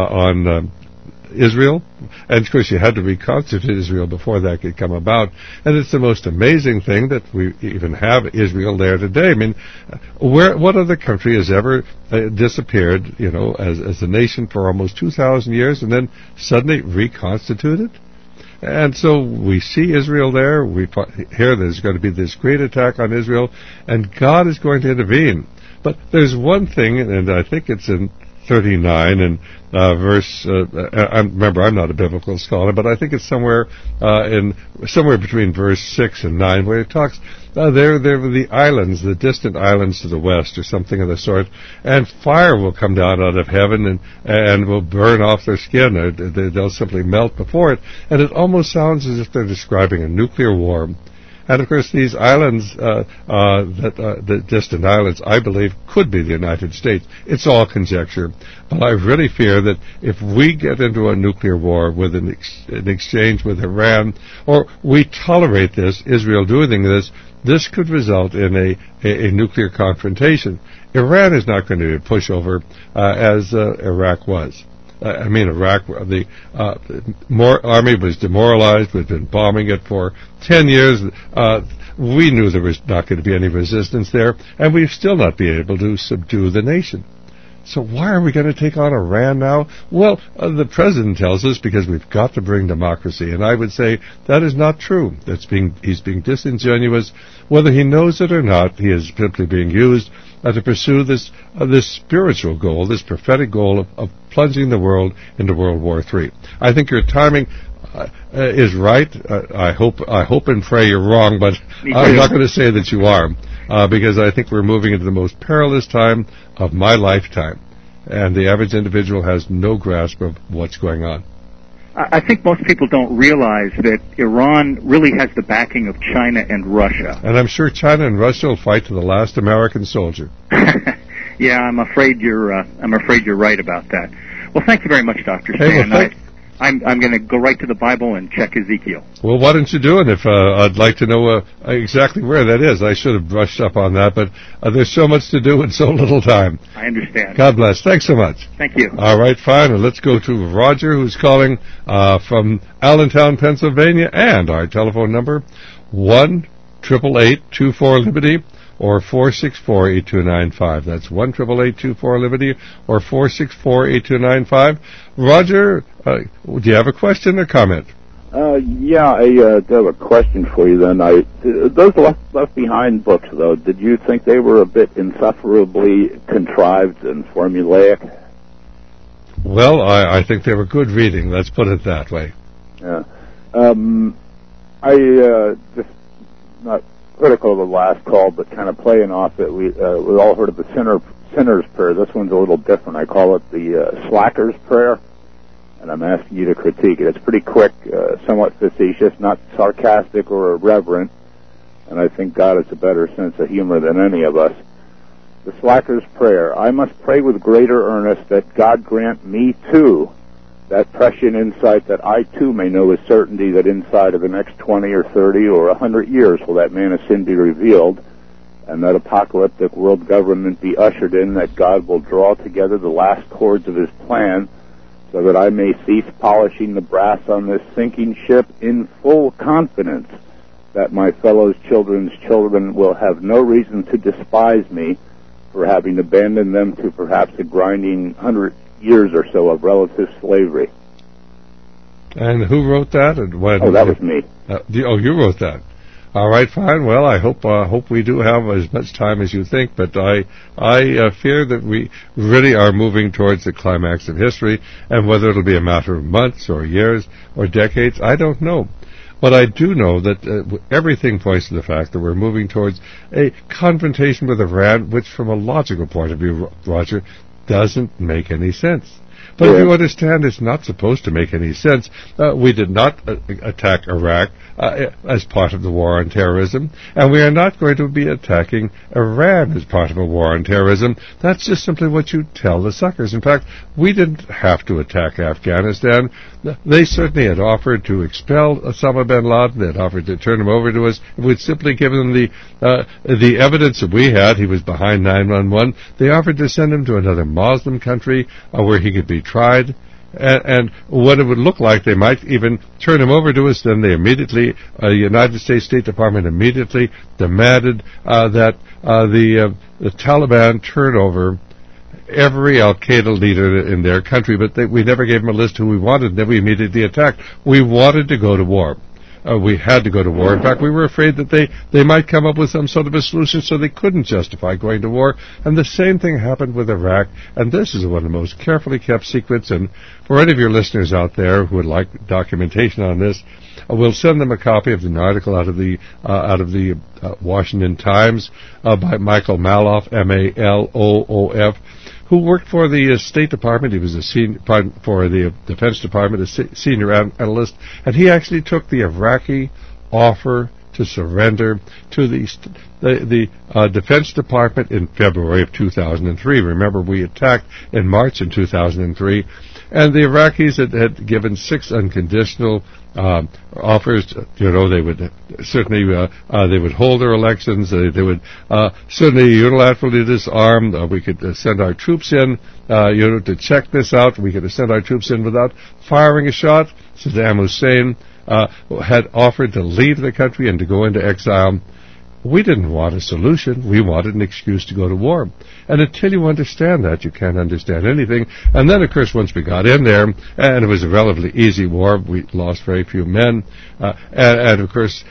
Israel, and of course you had to reconstitute Israel before that could come about, and it's the most amazing thing that we even have Israel there today. I mean, what other country has ever disappeared, as a nation for almost 2,000 years and then suddenly reconstituted? And so we see Israel there. We hear there's going to be this great attack on Israel, and God is going to intervene. But there's one thing, and I think it's in 39 and verse. Remember, I'm not a biblical scholar, but I think it's somewhere between verse 6 and 9, where it talks. There were the islands, the distant islands to the west, or something of the sort, and fire will come down out of heaven and will burn off their skin. They'll simply melt before it, and it almost sounds as if they're describing a nuclear war. And of course, these islands, the distant islands, I believe, could be the United States. It's all conjecture, but I really fear that if we get into a nuclear war with an exchange with Iran, or we tolerate this, Israel doing this could result in a nuclear confrontation. Iran is not going to be a pushover as Iraq was. Iraq, the army was demoralized. We'd been bombing it for 10 years. We knew there was not going to be any resistance there, and we've still not been able to subdue the nation. So why are we going to take on Iran now? Well, the president tells us because we've got to bring democracy, and I would say that is not true. He's being disingenuous. Whether he knows it or not, he is simply being used to pursue this spiritual goal, this prophetic goal of plunging the world into World War III. I think your timing is right. I hope and pray you're wrong, but I'm not going to say that you are, because I think we're moving into the most perilous time of my lifetime, and the average individual has no grasp of what's going on. I think most people don't realize that Iran really has the backing of China and Russia. And I'm sure China and Russia will fight to the last American soldier. Yeah, I'm afraid you're right about that. Well, thank you very much, Dr. Stan. I'm going to go right to the Bible and check Ezekiel. Well, why don't you do it? If I'd like to know exactly where that is. I should have brushed up on that, but there's so much to do in so little time. I understand. God bless. Thanks so much. Thank you. All right, fine. And let's go to Roger, who's calling from Allentown, Pennsylvania, and our telephone number 1-888-24-LIBERTY or 464-8295. That's 1-888-24-LIBERTY or 464-8295. Roger, do you have a question or comment? Yeah, I have a question for you then. Those Left Behind books, though, did you think they were a bit insufferably contrived and formulaic? Well, I think they were good reading. Let's put it that way. Yeah. Just not critical of the last call, but kind of playing off it. We all heard of the sinner's prayer. This one's a little different. I call it the slacker's prayer, and I'm asking you to critique it. It's pretty quick, somewhat facetious, not sarcastic or irreverent, and I think God has a better sense of humor than any of us. The slacker's prayer. I must pray with greater earnest that God grant me, too, that prescient insight that I, too, may know with certainty that inside of the next 20 or 30 or 100 years will that man of sin be revealed, and that apocalyptic world government be ushered in, that God will draw together the last chords of his plan, so that I may cease polishing the brass on this sinking ship in full confidence that my fellow children's children will have no reason to despise me for having abandoned them to perhaps a grinding 100 years or so of relative slavery. And who wrote that? And when? Oh, that was me. You wrote that. All right, fine. Well, I hope we do have as much time as you think, but I fear that we really are moving towards the climax of history, and whether it'll be a matter of months or years or decades, I don't know. But I do know that everything points to the fact that we're moving towards a confrontation with Iran, which from a logical point of view, Roger, doesn't make any sense. But if you understand, it's not supposed to make any sense. We did not attack Iraq as part of the war on terrorism, and we are not going to be attacking Iran as part of a war on terrorism. That's just simply what you tell the suckers. In fact, we didn't have to attack Afghanistan. They certainly had offered to expel Osama bin Laden. They had offered to turn him over to us. If we'd simply given them the evidence that we had, he was behind 911, they offered to send him to another Muslim country where he could be tried. And what it would look like, they might even turn him over to us. Then they immediately, the United States State Department immediately demanded that the Taliban turn over every Al-Qaeda leader in their country, but we never gave them a list who we wanted, and then we immediately attacked. We wanted to go to war. We had to go to war. In fact, we were afraid that they might come up with some sort of a solution so they couldn't justify going to war. And the same thing happened with Iraq. And this is one of the most carefully kept secrets. And for any of your listeners out there who would like documentation on this, we'll send them a copy of an article out of the Washington Times by Michael Maloff, Maloof, who worked for the State Department. He was for the Defense Department, a senior analyst, and he actually took the Iraqi offer to surrender to the Defense Department in February of 2003. Remember, we attacked in March in 2003, and the Iraqis had given 6 unconditional offers. You know, they would certainly they would hold their elections. They would certainly unilaterally disarm. We could send our troops in, to check this out. We could send our troops in without firing a shot. Saddam Hussein had offered to leave the country and to go into exile. We didn't want a solution. We wanted an excuse to go to war. And until you understand that, you can't understand anything. And then, of course, once we got in there, and it was a relatively easy war, we lost very few men, and of course,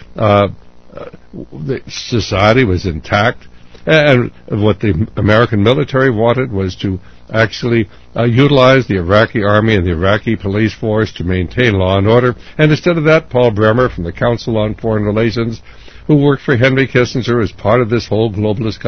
the society was intact. And what the American military wanted was to actually utilize the Iraqi army and the Iraqi police force to maintain law and order. And instead of that, Paul Bremer from the Council on Foreign Relations, who worked for Henry Kissinger as part of this whole globalist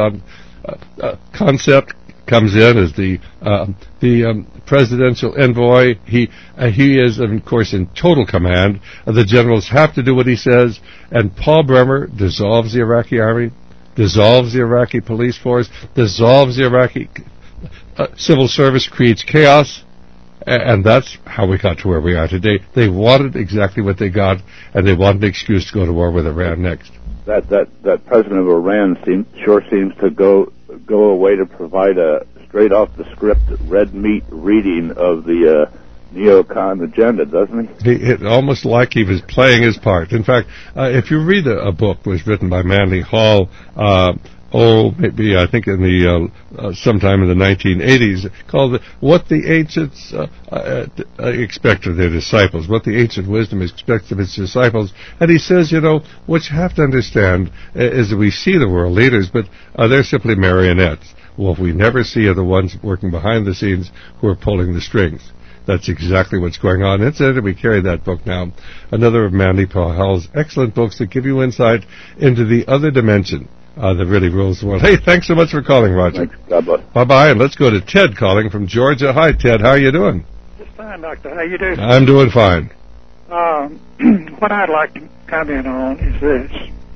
concept, comes in as the presidential envoy. He is, of course, in total command. The generals have to do what he says, and Paul Bremer dissolves the Iraqi army, dissolves the Iraqi police force, dissolves the Iraqi civil service, creates chaos, And that's how we got to where we are today. They wanted exactly what they got, and they wanted an excuse to go to war with Iran next. That president of Iran seems to go away to provide a straight off the script red meat reading of the neocon agenda, doesn't he? It almost like he was playing his part. In fact, if you read a book that was written by Manly Hall, maybe I think in the sometime in the 1980s, called "What the Ancients Expect of Their Disciples," what the ancient wisdom expects of its disciples, and he says, what you have to understand is that we see the world leaders, but they're simply marionettes. What we never see are the ones working behind the scenes who are pulling the strings. That's exactly what's going on. Incidentally, we carry that book now, another of Manly Hall's excellent books that give you insight into the other dimension that really rules the world. Hey, thanks so much for calling, Roger. Thanks. God bless. Bye-bye, and let's go to Ted calling from Georgia. Hi, Ted. How are you doing? Just fine, Doctor. How you doing? I'm doing fine. What I'd like to comment on is this.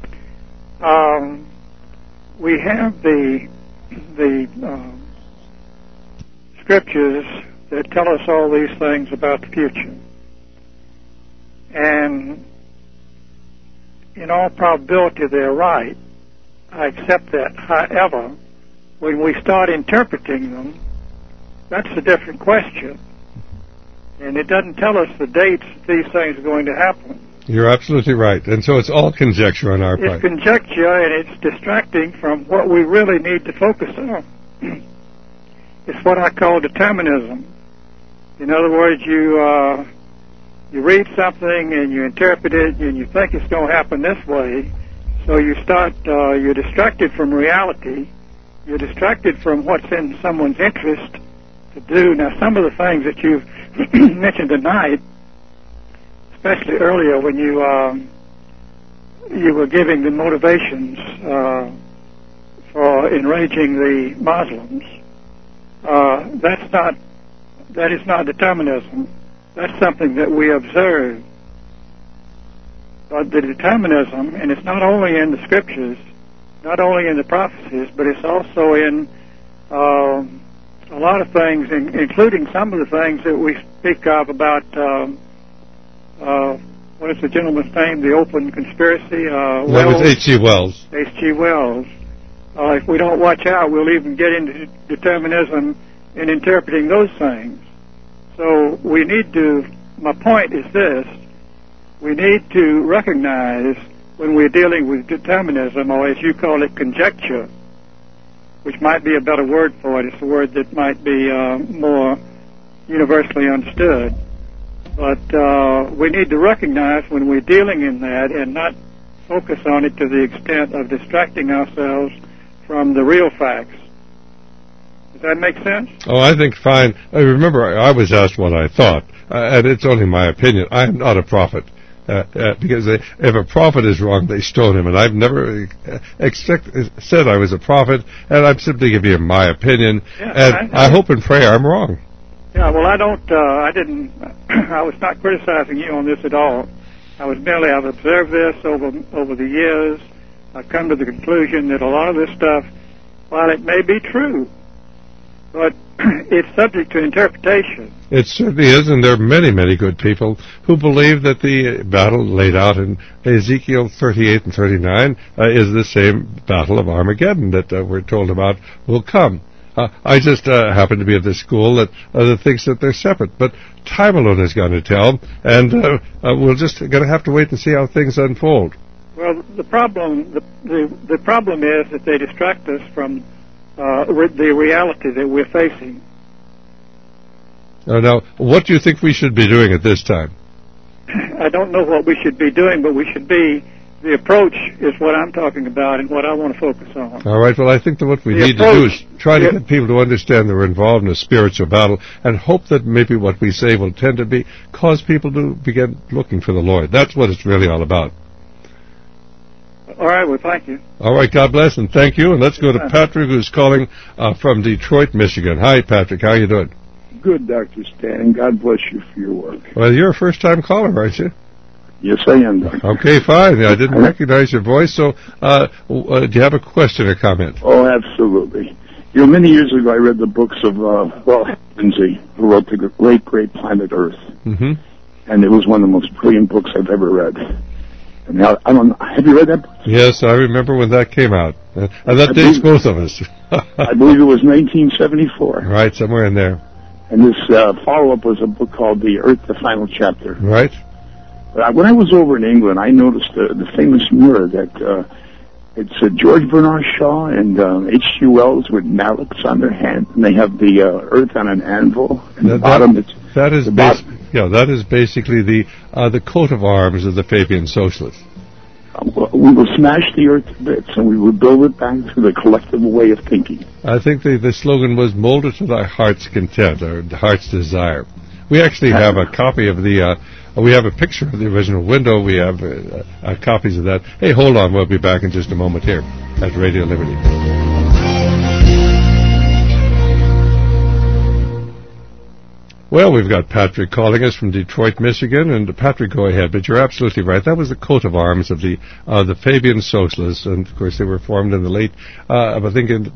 We have the scriptures that tell us all these things about the future. And in all probability, they're right. I accept that. However, when we start interpreting them, that's a different question. And it doesn't tell us the dates that these things are going to happen. You're absolutely right. And so it's all conjecture on our part. It's conjecture, and it's distracting from what we really need to focus on. It's what I call determinism. In other words, you read something and you interpret it and you think it's going to happen this way, so you're distracted from reality. You're distracted from what's in someone's interest to do. Now, some of the things that you've mentioned tonight, especially earlier when you were giving the motivations for enraging the Muslims, that is not determinism. That's something that we observe. But the determinism, and it's not only in the scriptures, not only in the prophecies, but it's also in a lot of things, including some of the things that we speak of about, what is the gentleman's name, the open conspiracy? That was H.G. Wells. H.G. Wells. If we don't watch out, we'll even get into determinism in interpreting those things. So we need to, my point is this, we need to recognize when we're dealing with determinism, or as you call it, conjecture, which might be a better word for it. It's a word that might be more universally understood. But we need to recognize when we're dealing in that and not focus on it to the extent of distracting ourselves from the real facts. Does that make sense? Oh, I think fine. I remember I was asked what I thought, and it's only my opinion. I am not a prophet, because if a prophet is wrong, they stone him, and I've never said I was a prophet, and I'm simply giving you my opinion, and I hope and pray I'm wrong. Yeah, well, I was not criticizing you on this at all. I've observed this over the years. I've come to the conclusion that a lot of this stuff, while it may be true, but it's subject to interpretation. It certainly is, and there are many, many good people who believe that the battle laid out in Ezekiel 38 and 39 is the same battle of Armageddon that we're told about will come. I just happen to be at this school that thinks that they're separate, but time alone is going to tell, and we're just going to have to wait and see how things unfold. Well, the problem is that they distract us from the reality that we're facing. Now, what do you think we should be doing at this time? I don't know what we should be doing, but we should be. The approach is what I'm talking about and what I want to focus on. All right. Well, I think that what we need to do is try to get people to understand that we're involved in a spiritual battle, and hope that maybe what we say will tend to cause people to begin looking for the Lord. That's what it's really all about. All right. Well, thank you. All right. God bless, and thank you. And let's go to Patrick, who's calling from Detroit, Michigan. Hi, Patrick. How are you doing? Good, Dr. Stan. God bless you for your work. Well, you're a first-time caller, aren't you? Yes, I am, Doctor. Okay, fine. I didn't recognize your voice, so do you have a question or comment? Oh, absolutely. Many years ago I read the books of, Lindsay, who wrote The Great Planet Earth. Mm-hmm. And it was one of the most brilliant books I've ever read. And now, I don't know, have you read that book? Yes, I remember when that came out. And that dates both of us. I believe it was 1974. Right, somewhere in there. And this follow-up was a book called The Earth, the Final Chapter. Right. When I was over in England, I noticed the famous mirror that it's George Bernard Shaw and H.G. Wells with mallets on their hand, and they have the Earth on an anvil. And the bottom, that is basically the coat of arms of the Fabian Socialists. We will smash the Earth to bits, and we will build it back through the collective way of thinking. I think the slogan was "Molded to thy heart's content," or the heart's desire. We actually have a copy of we have a picture of the original window. We have copies of that. Hey, hold on. We'll be back in just a moment here at Radio Liberty. Well, we've got Patrick calling us from Detroit, Michigan, and Patrick, go ahead. But you're absolutely right. That was the coat of arms of the Fabian Socialists, and of course they were formed in the late, I think in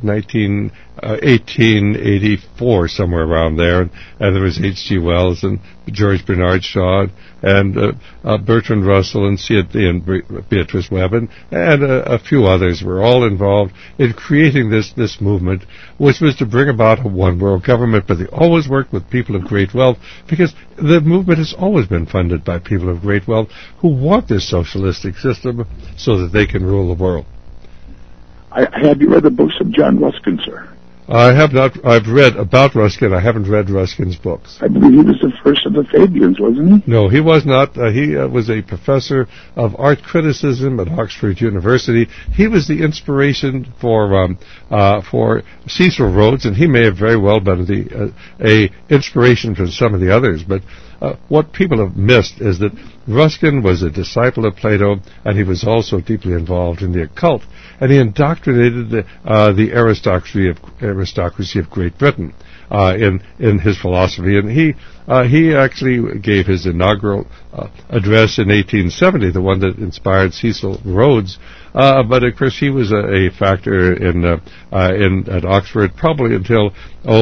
1884, somewhere around there. And there was H.G. Wells and George Bernard Shaw and Bertrand Russell and Beatrice Webb and a few others were all involved in creating this movement, which was to bring about a one world government. But they always worked with people of great wealth, because the movement has always been funded by people of great wealth who want this socialistic system so that they can rule the world. Have you read the books of John Ruskin, sir? I have not. I've read about Ruskin. I haven't read Ruskin's books. I believe he was the first of the Fabians, wasn't he? No, he was not. He was a professor of art criticism at Oxford University. He was the inspiration for Cecil Rhodes, and he may have very well been a inspiration for some of the others. But what people have missed is that Ruskin was a disciple of Plato, and he was also deeply involved in the occult, and he indoctrinated the aristocracy of Great Britain in his philosophy. And he actually gave his inaugural address in 1870, the one that inspired Cecil Rhodes. But of course, he was a factor at Oxford probably until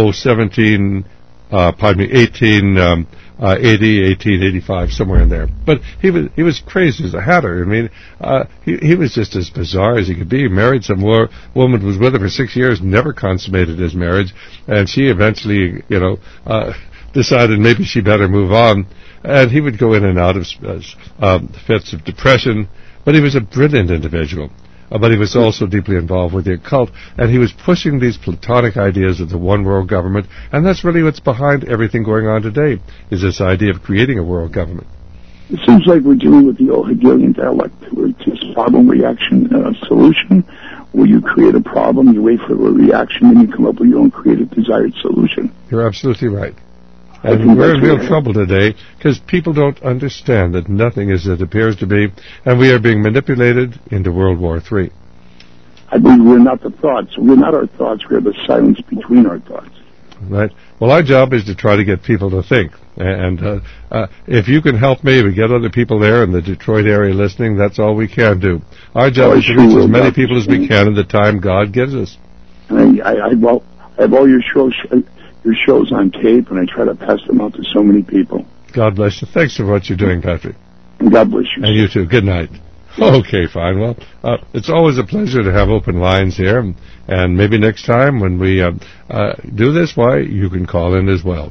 1885, somewhere in there. But he was crazy as a hatter. I mean, he was just as bizarre as he could be. He married some woman who was with him for 6 years, never consummated his marriage, and she eventually, decided maybe she better move on. And he would go in and out of fits of depression, but he was a brilliant individual. But he was also deeply involved with the occult, and he was pushing these Platonic ideas of the one world government, and that's really what's behind everything going on today, is this idea of creating a world government. It seems like we're dealing with the old Hegelian dialect, where it's just problem-reaction solution, where you create a problem, you wait for a reaction, and you come up with your own creative desired solution. You're absolutely right. And we're in real trouble today because people don't understand that nothing is as it appears to be, and we are being manipulated into World War III. I believe we're not the thoughts. We're not our thoughts. We're the silence between our thoughts. Right. Well, our job is to try to get people to think. And if you can help me, we get other people there in the Detroit area listening, that's all we can do. Our job is to reach as many people as we can in the time God gives us. I have all your shows on tape, and I try to pass them out to so many people. God bless you. Thanks for what you're doing, Patrick. And God bless you. And you too. Good night. Okay, fine. Well, it's always a pleasure to have open lines here, and maybe next time when we do this, why, you can call in as well.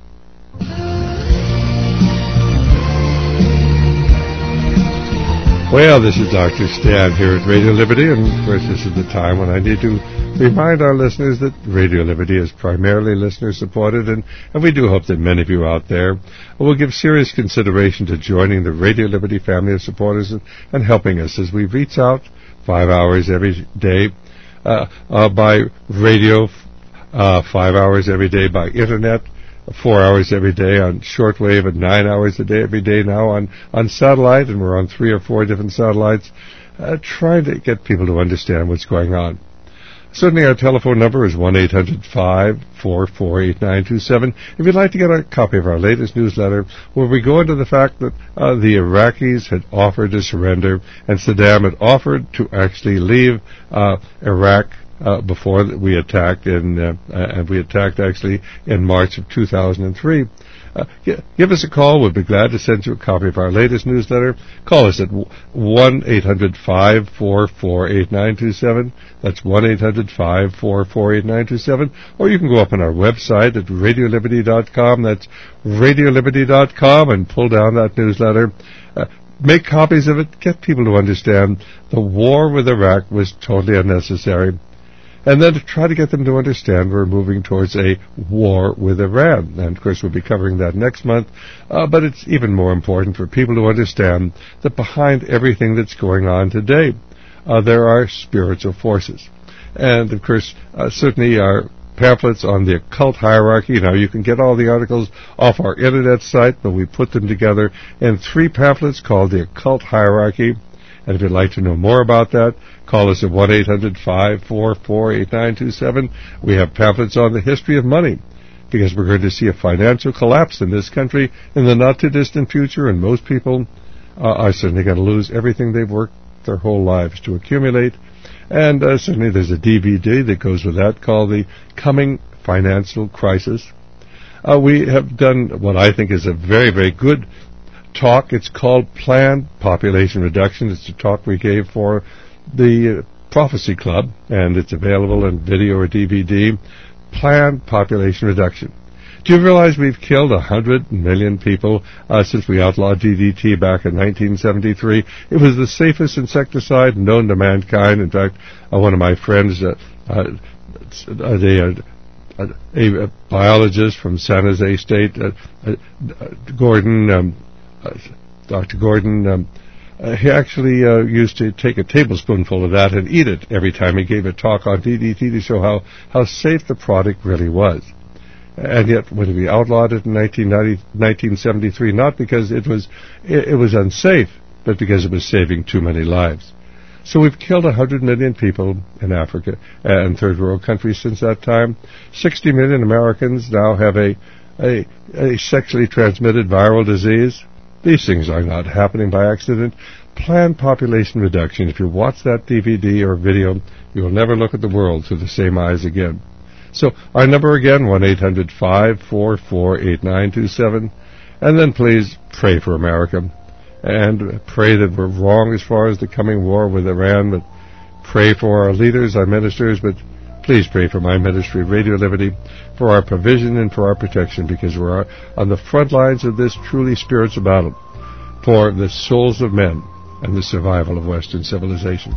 Well, this is Dr. Stan here at Radio Liberty, and of course this is the time when I need to remind our listeners that Radio Liberty is primarily listener-supported, and we do hope that many of you out there will give serious consideration to joining the Radio Liberty family of supporters and helping us as we reach out 5 hours every day by radio, 5 hours every day by Internet, 4 hours every day on shortwave, and 9 hours a day every day now on satellite, and we're on 3 or 4 different satellites, trying to get people to understand what's going on. Certainly our telephone number is 1-800-544-8927. If you'd like to get a copy of our latest newsletter, where we go into the fact that the Iraqis had offered to surrender, and Saddam had offered to actually leave Iraq before we attacked, and we attacked actually in March of 2003. Give us a call. We'll be glad to send you a copy of our latest newsletter. Call us at 1-800-544-8927. That's 1-800-544-8927. Or you can go up on our website at radioliberty.com. That's radioliberty.com, and pull down that newsletter. Make copies of it. Get people to understand the war with Iraq was totally unnecessary. And then to try to get them to understand we're moving towards a war with Iran. And, of course, we'll be covering that next month. But it's even more important for people to understand that behind everything that's going on today, there are spiritual forces. And, of course, certainly our pamphlets on the occult hierarchy. Now, you can get all the articles off our Internet site, but we put them together in 3 pamphlets called The Occult Hierarchy. And if you'd like to know more about that, call us at 1-800-544-8927. We have pamphlets on the history of money, because we're going to see a financial collapse in this country in the not-too-distant future, and most people are certainly going to lose everything they've worked their whole lives to accumulate. And certainly there's a DVD that goes with that called The Coming Financial Crisis. We have done what I think is a very, very good talk. It's called Planned Population Reduction. It's a talk we gave for the Prophecy Club, and it's available in video or DVD. Planned Population Reduction. Do you realize we've killed 100 million people since we outlawed DDT back in 1973? It was the safest insecticide known to mankind. In fact, one of my friends, a biologist from San Jose State, Dr. Gordon, he actually used to take a tablespoonful of that and eat it every time he gave a talk on DDT to show how safe the product really was. And yet, when we outlawed it in 1973, not because it was unsafe, but because it was saving too many lives. So we've killed 100 million people in Africa and third world countries since that time. 60 million Americans now have a sexually transmitted viral disease. These things are not happening by accident. Planned population reduction. If you watch that DVD or video, you will never look at the world through the same eyes again. So our number again, 1-800-544-8927. And then please pray for America. And pray that we're wrong as far as the coming war with Iran. But pray for our leaders, our ministers. But please pray for my ministry, Radio Liberty, for our provision and for our protection, because we're on the front lines of this truly spiritual battle for the souls of men and the survival of Western civilization.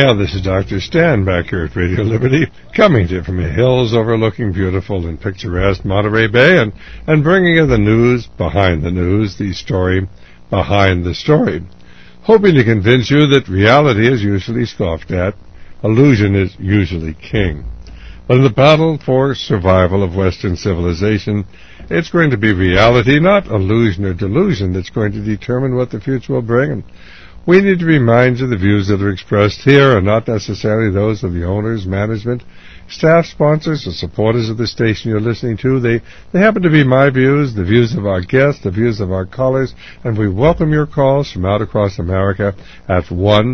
Yeah, this is Dr. Stan back here at Radio Liberty, coming to you from the hills overlooking beautiful and picturesque Monterey Bay and bringing you the news behind the news, the story behind the story. Hoping to convince you that reality is usually scoffed at, illusion is usually king. But in the battle for survival of Western civilization, it's going to be reality, not illusion or delusion, that's going to determine what the future will bring. We need to remind you the views that are expressed here are not necessarily those of the owners, management, staff, sponsors, or supporters of the station you're listening to. They happen to be my views, the views of our guests, the views of our callers, and we welcome your calls from out across America at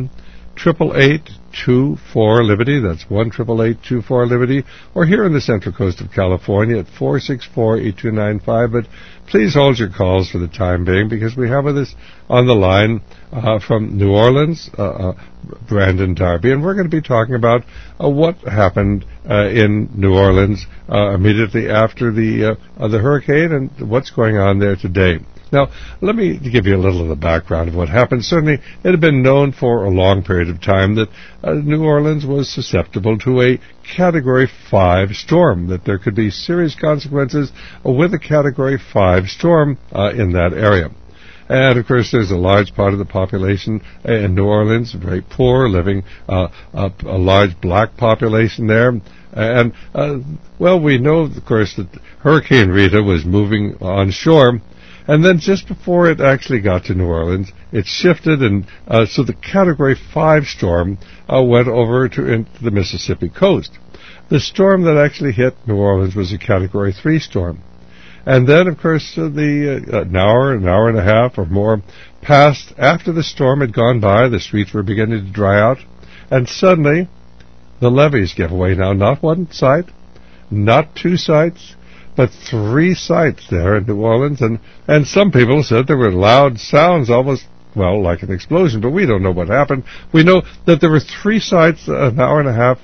1-888-24-LIBERTY. That's 1-888-24-LIBERTY, or here in the Central Coast of California at 464-8295. But please hold your calls for the time being, because we have with us on the line from New Orleans, Brandon Darby, and we're going to be talking about what happened in New Orleans immediately after the hurricane and what's going on there today. Now, let me give you a little of the background of what happened. Certainly, it had been known for a long period of time that New Orleans was susceptible to a Category 5 storm, that there could be serious consequences with a Category 5 storm in that area. And, of course, there's a large part of the population in New Orleans, very poor, living a large black population there. And, well, we know, of course, that Hurricane Rita was moving on shore. And then just before it actually got to New Orleans, it shifted, and so the Category 5 storm went over into the Mississippi coast. The storm that actually hit New Orleans was a Category 3 storm. And then, of course, an hour and a half or more passed after the storm had gone by. The streets were beginning to dry out. And suddenly, the levees gave way. Now, not one site, not two sites, but 3 sites there in New Orleans. And some people said there were loud sounds, almost, well, like an explosion, but we don't know what happened. We know that there were 3 sites an hour and a half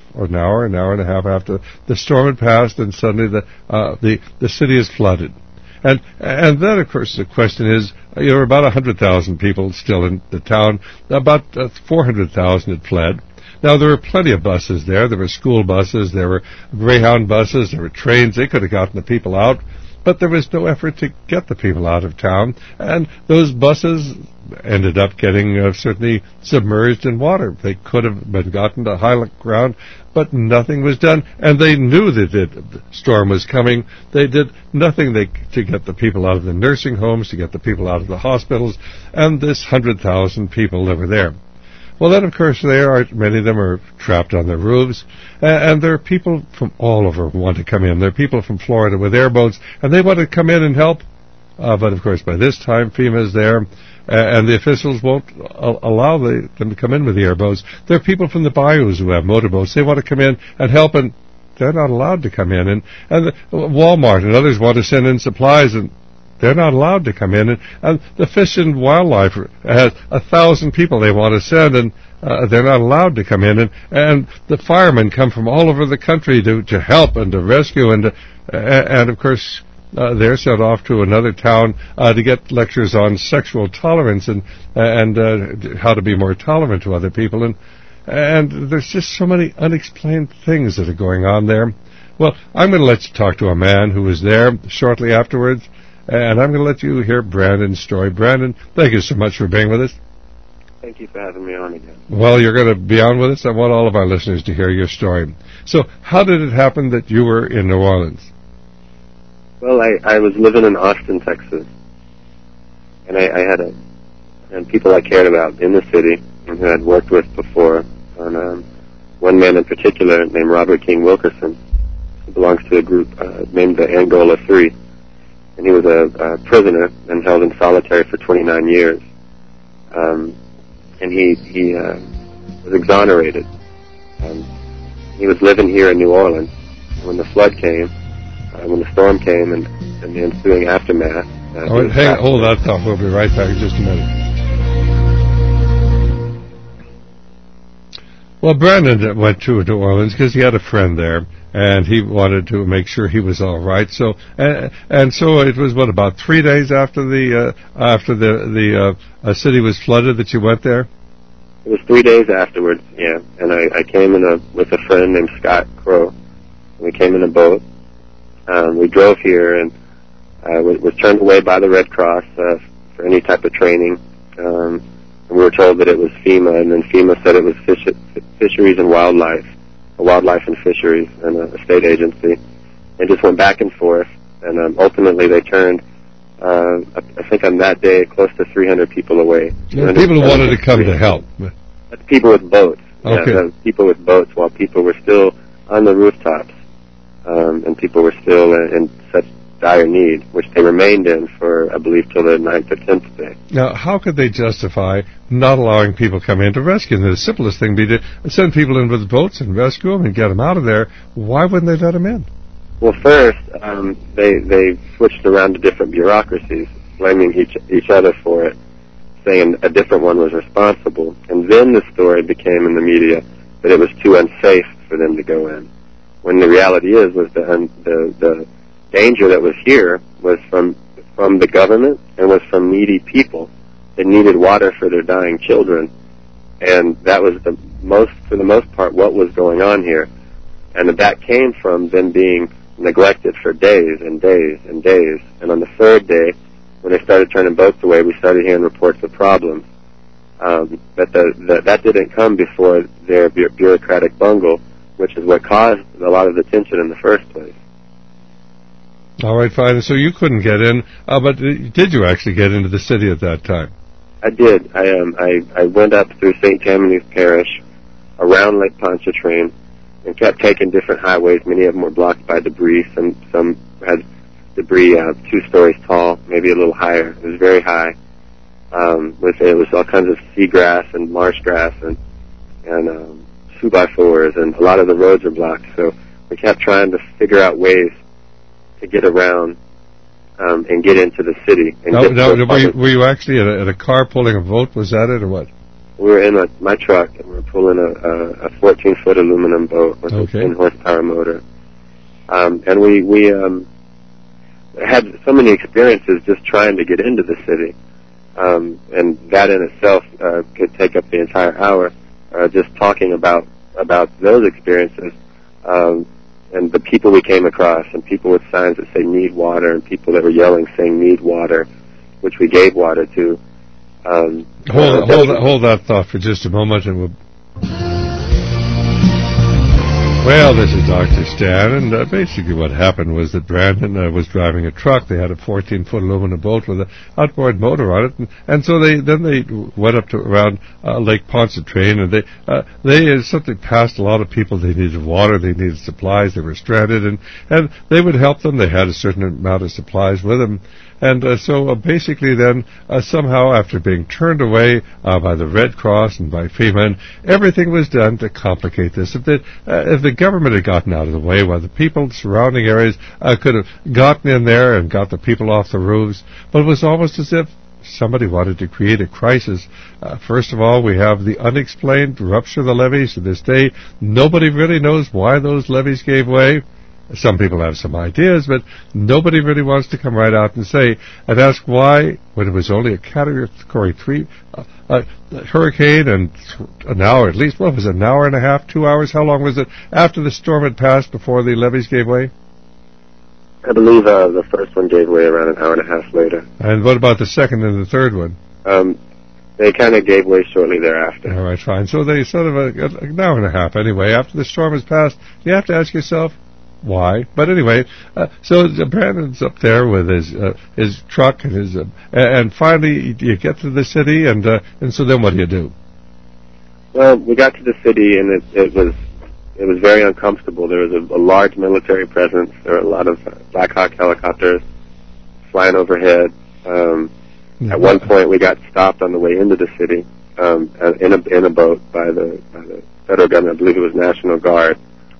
after the storm had passed, and suddenly the city is flooded. And then, of course, the question is, there were about 100,000 people still in the town. About 400,000 had fled. Now, there were plenty of buses there. There were school buses, there were Greyhound buses, there were trains. They could have gotten the people out, but there was no effort to get the people out of town. And those buses ended up getting certainly submerged in water. They could have been gotten to high ground, but nothing was done. And they knew that the storm was coming. They did nothing to get the people out of the nursing homes, to get the people out of the hospitals, and this 100,000 people that were there. Well, then, of course, many of them are trapped on their roofs, and there are people from all over who want to come in. There are people from Florida with airboats, and they want to come in and help. But, of course, by this time, FEMA is there, and the officials won't allow them to come in with the airboats. There are people from the bayous who have motorboats. They want to come in and help, and they're not allowed to come in. And Walmart and others want to send in supplies, and they're not allowed to come in. And the Fish and Wildlife has 1,000 people they want to send, and they're not allowed to come in. And the firemen come from all over the country to help and to rescue. And of course, they're sent off to another town to get lectures on sexual tolerance and how to be more tolerant to other people. And there's just so many unexplained things that are going on there. Well, I'm going to let you talk to a man who was there shortly afterwards. And I'm going to let you hear Brandon's story. Brandon, thank you so much for being with us. Thank you for having me on again. Well, you're going to be on with us. I want all of our listeners to hear your story. So, how did it happen that you were in New Orleans? Well, I was living in Austin, Texas, and I had people I cared about in the city and who I'd worked with before. And one man in particular named Robert King Wilkerson, who belongs to a group named the Angola 3. And he was a prisoner and held in solitary for 29 years. And he was exonerated. He was living here in New Orleans. And when the flood came, when the storm came, and the ensuing aftermath... hold that thought. We'll be right back in just a minute. Well, Brandon went to New Orleans because he had a friend there, and he wanted to make sure he was all right. So, and so it was about 3 days after the city was flooded that you went there? It was 3 days afterwards, yeah. And I came with a friend named Scott Crow. We came in a boat. We drove here and was turned away by the Red Cross for any type of training. And we were told that it was FEMA, and then FEMA said it was Fisheries and Wildlife, Wildlife and Fisheries, and a state agency. And just went back and forth, and ultimately they turned, I think on that day, close to 300 people away. People who wanted to come to help. That's people with boats. Okay. Yeah, people with boats, while people were still on the rooftops, and people were still in such dire need, which they remained in for, I believe, till the 9th or 10th day. Now, how could they justify not allowing people to come in to rescue them? The simplest thing would be to send people in with boats and rescue them and get them out of there. Why wouldn't they let them in? Well, first, they switched around to different bureaucracies, blaming each other for it, saying a different one was responsible. And then the story became in the media that it was too unsafe for them to go in, when the reality was the danger that was here was from the government and was from needy people that needed water for their dying children. And that was for the most part, what was going on here. And that came from them being neglected for days and days and days. And on the third day, when they started turning boats away, we started hearing reports of problems. But that didn't come before their bureaucratic bungle, which is what caused a lot of the tension in the first place. All right, fine. So you couldn't get in, but did you actually get into the city at that time? I did. I went up through St. Tammany's Parish, around Lake Pontchartrain, and kept taking different highways. Many of them were blocked by debris. Some had debris 2 stories tall, maybe a little higher. It was very high. It was all kinds of seagrass and marsh grass and 2x4s, and a lot of the roads were blocked. So we kept trying to figure out ways to get around and get into the city. And were you actually at a car pulling a boat? Was that it, or what? We were in my truck, and we were pulling a 14-foot aluminum boat with a 10-horsepower motor. And we had so many experiences just trying to get into the city. And that in itself could take up the entire hour, just talking about those experiences, and the people we came across, and people with signs that say need water, and people that were yelling saying need water, which we gave water to. Hold that thought for just a moment, and Well, this is Dr. Stan, and basically what happened was that Brandon was driving a truck. They had a 14-foot aluminum boat with an outboard motor on it, and so they went up to around Lake Pontchartrain, and they something passed a lot of people. They needed water, they needed supplies, they were stranded, and they would help them. They had a certain amount of supplies with them. And so basically then, somehow after being turned away by the Red Cross and by FEMA, everything was done to complicate this. If the government had gotten out of the way, while the people in the surrounding areas could have gotten in there and got the people off the roofs, but it was almost as if somebody wanted to create a crisis. First of all, we have the unexplained rupture of the levees. To this day, nobody really knows why those levees gave way. Some people have some ideas, but nobody really wants to come right out and say and ask why, when it was only a Category 3 hurricane, and an hour at least, what was it, an hour and a half, 2 hours? How long was it after the storm had passed before the levees gave way? I believe the first one gave way around an hour and a half later. And what about the second and the third one? They kind of gave way shortly thereafter. All right, fine. So they sort of an hour and a half anyway. After the storm has passed, you have to ask yourself, why? But anyway, so Brandon's up there with his truck and his and finally you get to the city, and so then what do you do? Well, we got to the city, and it was very uncomfortable. There was a large military presence. There were a lot of Black Hawk helicopters flying overhead. At one point, we got stopped on the way into the city in a boat by the federal government. I believe it was National Guard.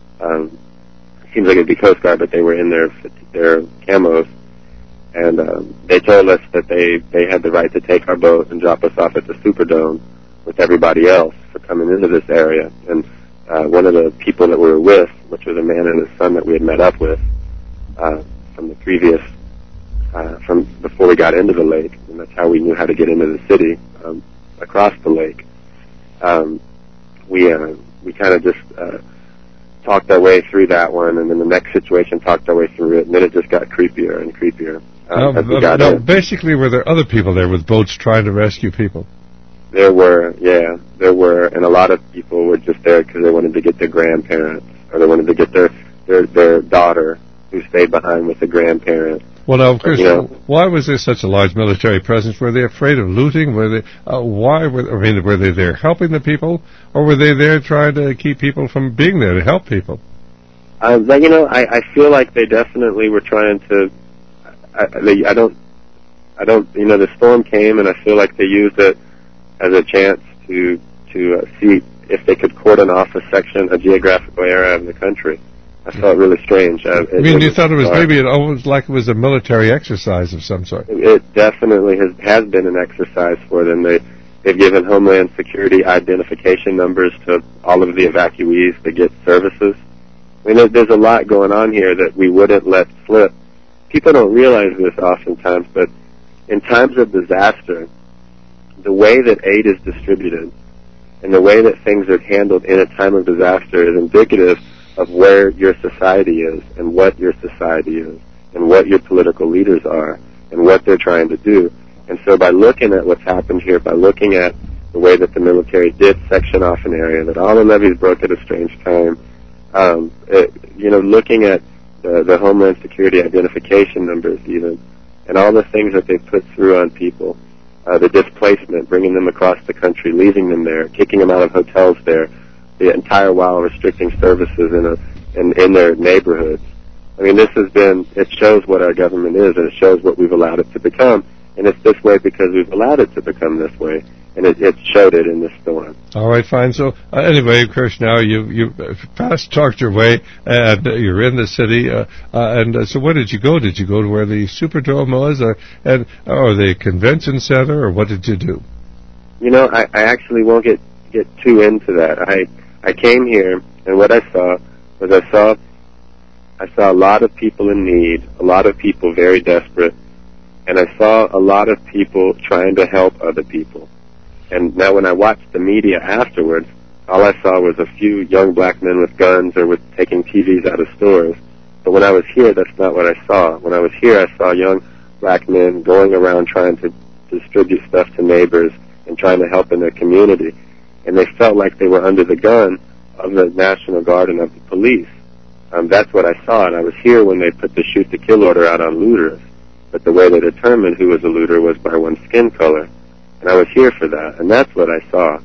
Seems like it'd be Coast Guard, but they were in their camos, and they told us that they had the right to take our boat and drop us off at the Superdome with everybody else for coming into this area. And one of the people that we were with, which was a man and his son that we had met up with from the previous, from before we got into the lake, and that's how we knew how to get into the city, across the lake. we kind of just talked our way through that one, and then the next situation talked our way through it, and then it just got creepier and creepier. Basically, were there other people there with boats trying to rescue people? There were, and a lot of people were just there because they wanted to get their grandparents, or they wanted to get their daughter who stayed behind with the grandparent. Well, now, of course, why was there such a large military presence? Were they afraid of looting? Were they? Were they there helping the people, or were they there trying to keep people from being there to help people? I feel like they definitely were trying to. I don't. The storm came, and I feel like they used it as a chance to see if they could cordon off a geographical area of the country. I felt really strange. You thought it was maybe almost like it was a military exercise of some sort? It definitely has been an exercise for them. They've given Homeland Security identification numbers to all of the evacuees that get services. There's a lot going on here that we wouldn't let slip. People don't realize this oftentimes, but in times of disaster, the way that aid is distributed and the way that things are handled in a time of disaster is indicative of where your society is and what your society is and what your political leaders are and what they're trying to do. And so by looking at what's happened here, by looking at the way that the military did section off an area, that all the levees broke at a strange time, looking at the Homeland Security identification numbers even, and all the things that they put through on people, the displacement, bringing them across the country, leaving them there, kicking them out of hotels there, the entire while restricting services in their neighborhoods. It shows what our government is, and it shows what we've allowed it to become, and it's this way because we've allowed it to become this way, and it showed it in this storm. All right, fine. So anyway, of course, now you talked your way, and you're in the city, and so where did you go? Did you go to where the Superdome was, or the convention center, or what did you do? I actually won't get too into that. I came here, and what I saw was I saw a lot of people in need, a lot of people very desperate, and I saw a lot of people trying to help other people. And now when I watched the media afterwards, all I saw was a few young black men with guns or with taking TVs out of stores. But when I was here, that's not what I saw. When I was here, I saw young black men going around trying to distribute stuff to neighbors and trying to help in their community. And they felt like they were under the gun of the National Guard and of the police. That's what I saw, and I was here when they put the shoot-to-kill order out on looters. But the way they determined who was a looter was by one's skin color. And I was here for that, and that's what I saw.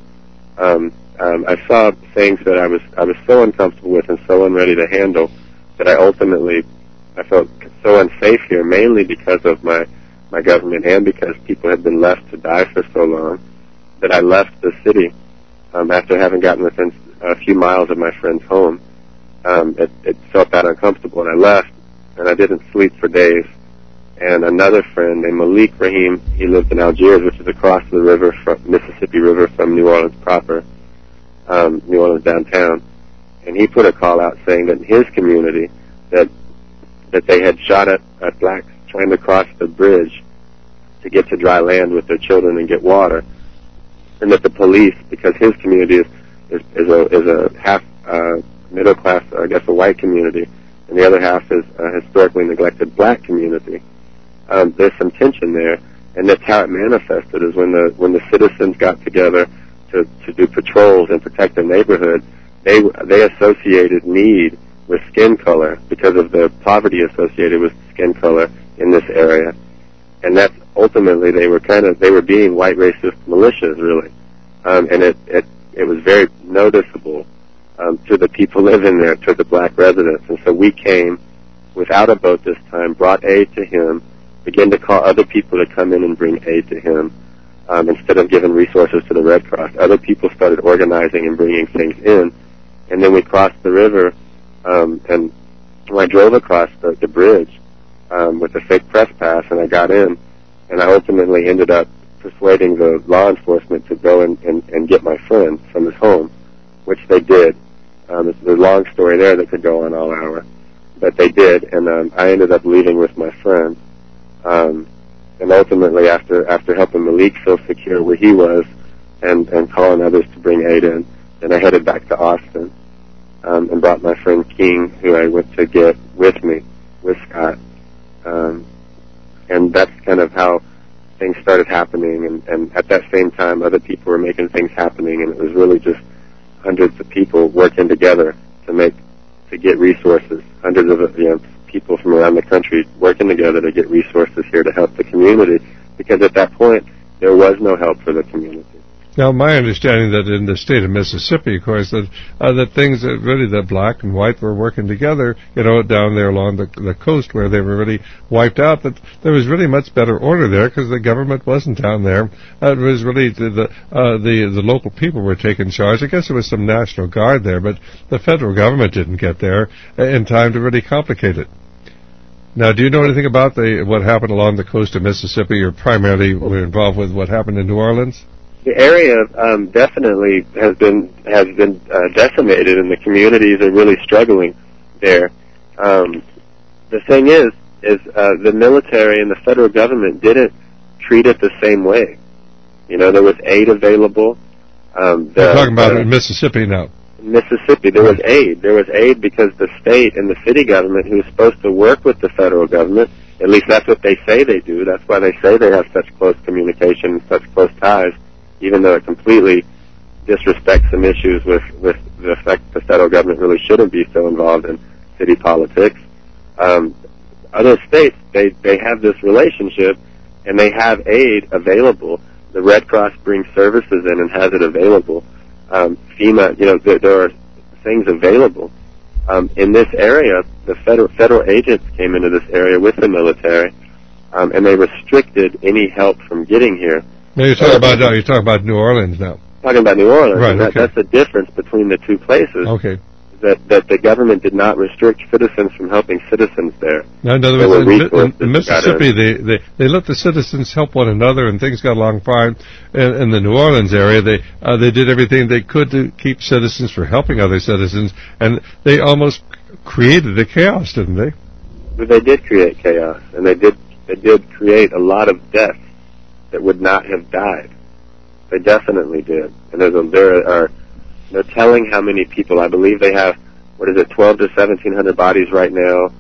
I saw things that I was so uncomfortable with and so unready to handle that I felt so unsafe here, mainly because of my government and because people had been left to die for so long, that I left the city after having gotten within a few miles of my friend's home. It felt that uncomfortable, and I left, and I didn't sleep for days. And another friend named Malik Rahim, he lived in Algiers, which is across the river, Mississippi River from New Orleans proper, New Orleans downtown. And he put a call out saying that in his community, that they had shot at blacks trying to cross the bridge to get to dry land with their children and get water. And that the police, because his community is a half middle class, I guess a white community, and the other half is a historically neglected black community. There's some tension there, and that's how it manifested. Is when the citizens got together to do patrols and protect the neighborhood, they associated need with skin color because of the poverty associated with skin color in this area, and that's ultimately they were being white racist militias really, and it was very noticeable to the people living there, to the black residents, and so we came without a boat this time, brought aid to him, began to call other people to come in and bring aid to him. Instead of giving resources to the Red Cross, other people started organizing and bringing things in, and then we crossed the river, and I drove across the bridge with a fake press pass, and I got in, and I ultimately ended up persuading the law enforcement to go and get my friend from his home, which they did. It's a long story there that could go on all hour, but they did, and I ended up leaving with my friend. And ultimately, after helping Malik feel secure where he was, and calling others to bring aid in. And I headed back to Austin and brought my friend King, who I went to get with me, with Scott. And that's kind of how things started happening. And at that same time, other people were making things happening, and it was really just hundreds of people working together to get resources. Hundreds of people from around the country working together to get resources here to help the community, because at that point there was no help for the community. Now, my understanding that in the state of Mississippi, of course, that things that really the black and white were working together, down there along the coast where they were really wiped out, that there was really much better order there because the government wasn't down there. It was really the local people were taking charge. I guess there was some National Guard there, but the federal government didn't get there in time to really complicate it. Now, do you know anything about what happened along the coast of Mississippi, or primarily were involved with what happened in New Orleans? The area definitely has been decimated, and the communities are really struggling there. The thing is the military and the federal government didn't treat it the same way. There was aid available. You're talking about Mississippi now. Mississippi, there was aid. There was aid because the state and the city government, who is supposed to work with the federal government, at least that's what they say they do. That's why they say they have such close communication and such close ties, even though it completely disrespects some issues with the fact that the federal government really shouldn't be so involved in city politics. Other states, they have this relationship, and they have aid available. The Red Cross brings services in and has it available. FEMA, there are things available. In this area, the federal agents came into this area with the military, and they restricted any help from getting here. Now you're talking about New Orleans now. Talking about New Orleans, right? And that's the difference between the two places. Okay. That the government did not restrict citizens from helping citizens there. Now, in other words, in Mississippi, they let the citizens help one another, and things got along fine. In the New Orleans area, they did everything they could to keep citizens from helping other citizens, and they almost created a chaos, didn't they? But they did create chaos, and they did create a lot of deaths that would not have died. They definitely did, and they're telling how many people. I believe they have, 12 to 1,700 bodies right now,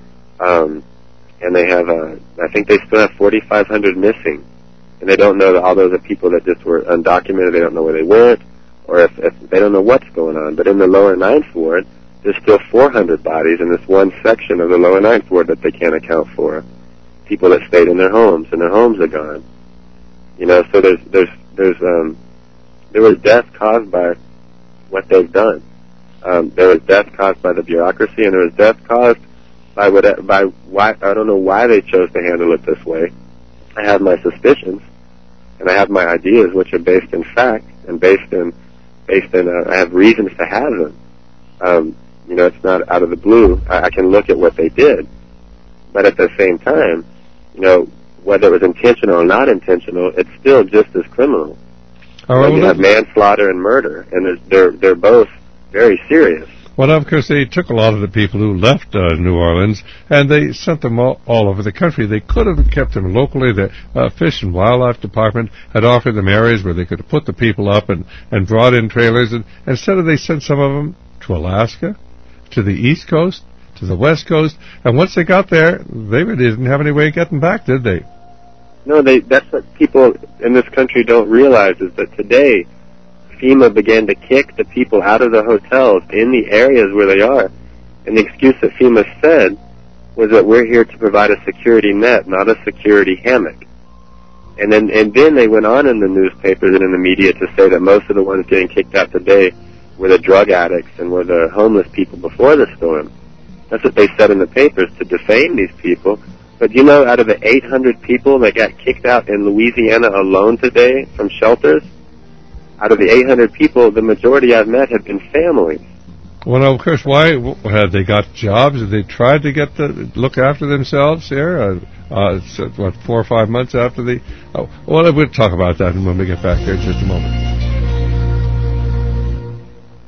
and they have, I think they still have 4,500 missing, and they don't know that all those are people that just were undocumented. They don't know where they went, or if they don't know what's going on. But in the lower Ninth Ward, there's still 400 bodies in this one section of the lower Ninth Ward that they can't account for. People that stayed in their homes, and their homes are gone. So there was death caused by what they've done. There was death caused by the bureaucracy, and there was death caused by why I don't know why they chose to handle it this way. I have my suspicions, and I have my ideas, which are based in fact and based in I have reasons to have them. It's not out of the blue. I can look at what they did, but at the same time, whether it was intentional or not intentional, it's still just as criminal. You have manslaughter and murder, and they're both very serious. Well, of course, they took a lot of the people who left New Orleans, and they sent them all over the country. They could have kept them locally. The Fish and Wildlife Department had offered them areas where they could have put the people up and brought in trailers. And instead of, they sent some of them to Alaska, to the East Coast, to the West Coast. And once they got there, they really didn't have any way of getting back, did they? No, that's what people in this country don't realize, is that today FEMA began to kick the people out of the hotels in the areas where they are. And the excuse that FEMA said was that we're here to provide a security net, not a security hammock. And then they went on in the newspapers and in the media to say that most of the ones getting kicked out today were the drug addicts and were the homeless people before the storm. That's what they said in the papers, to defame these people. But out of the 800 people that got kicked out in Louisiana alone today from shelters, out of the 800 people, the majority I've met have been families. Well, of course, why had they got jobs? Had they tried to look after themselves here? 4 or 5 months after the... well, we'll talk about that when we get back here in just a moment.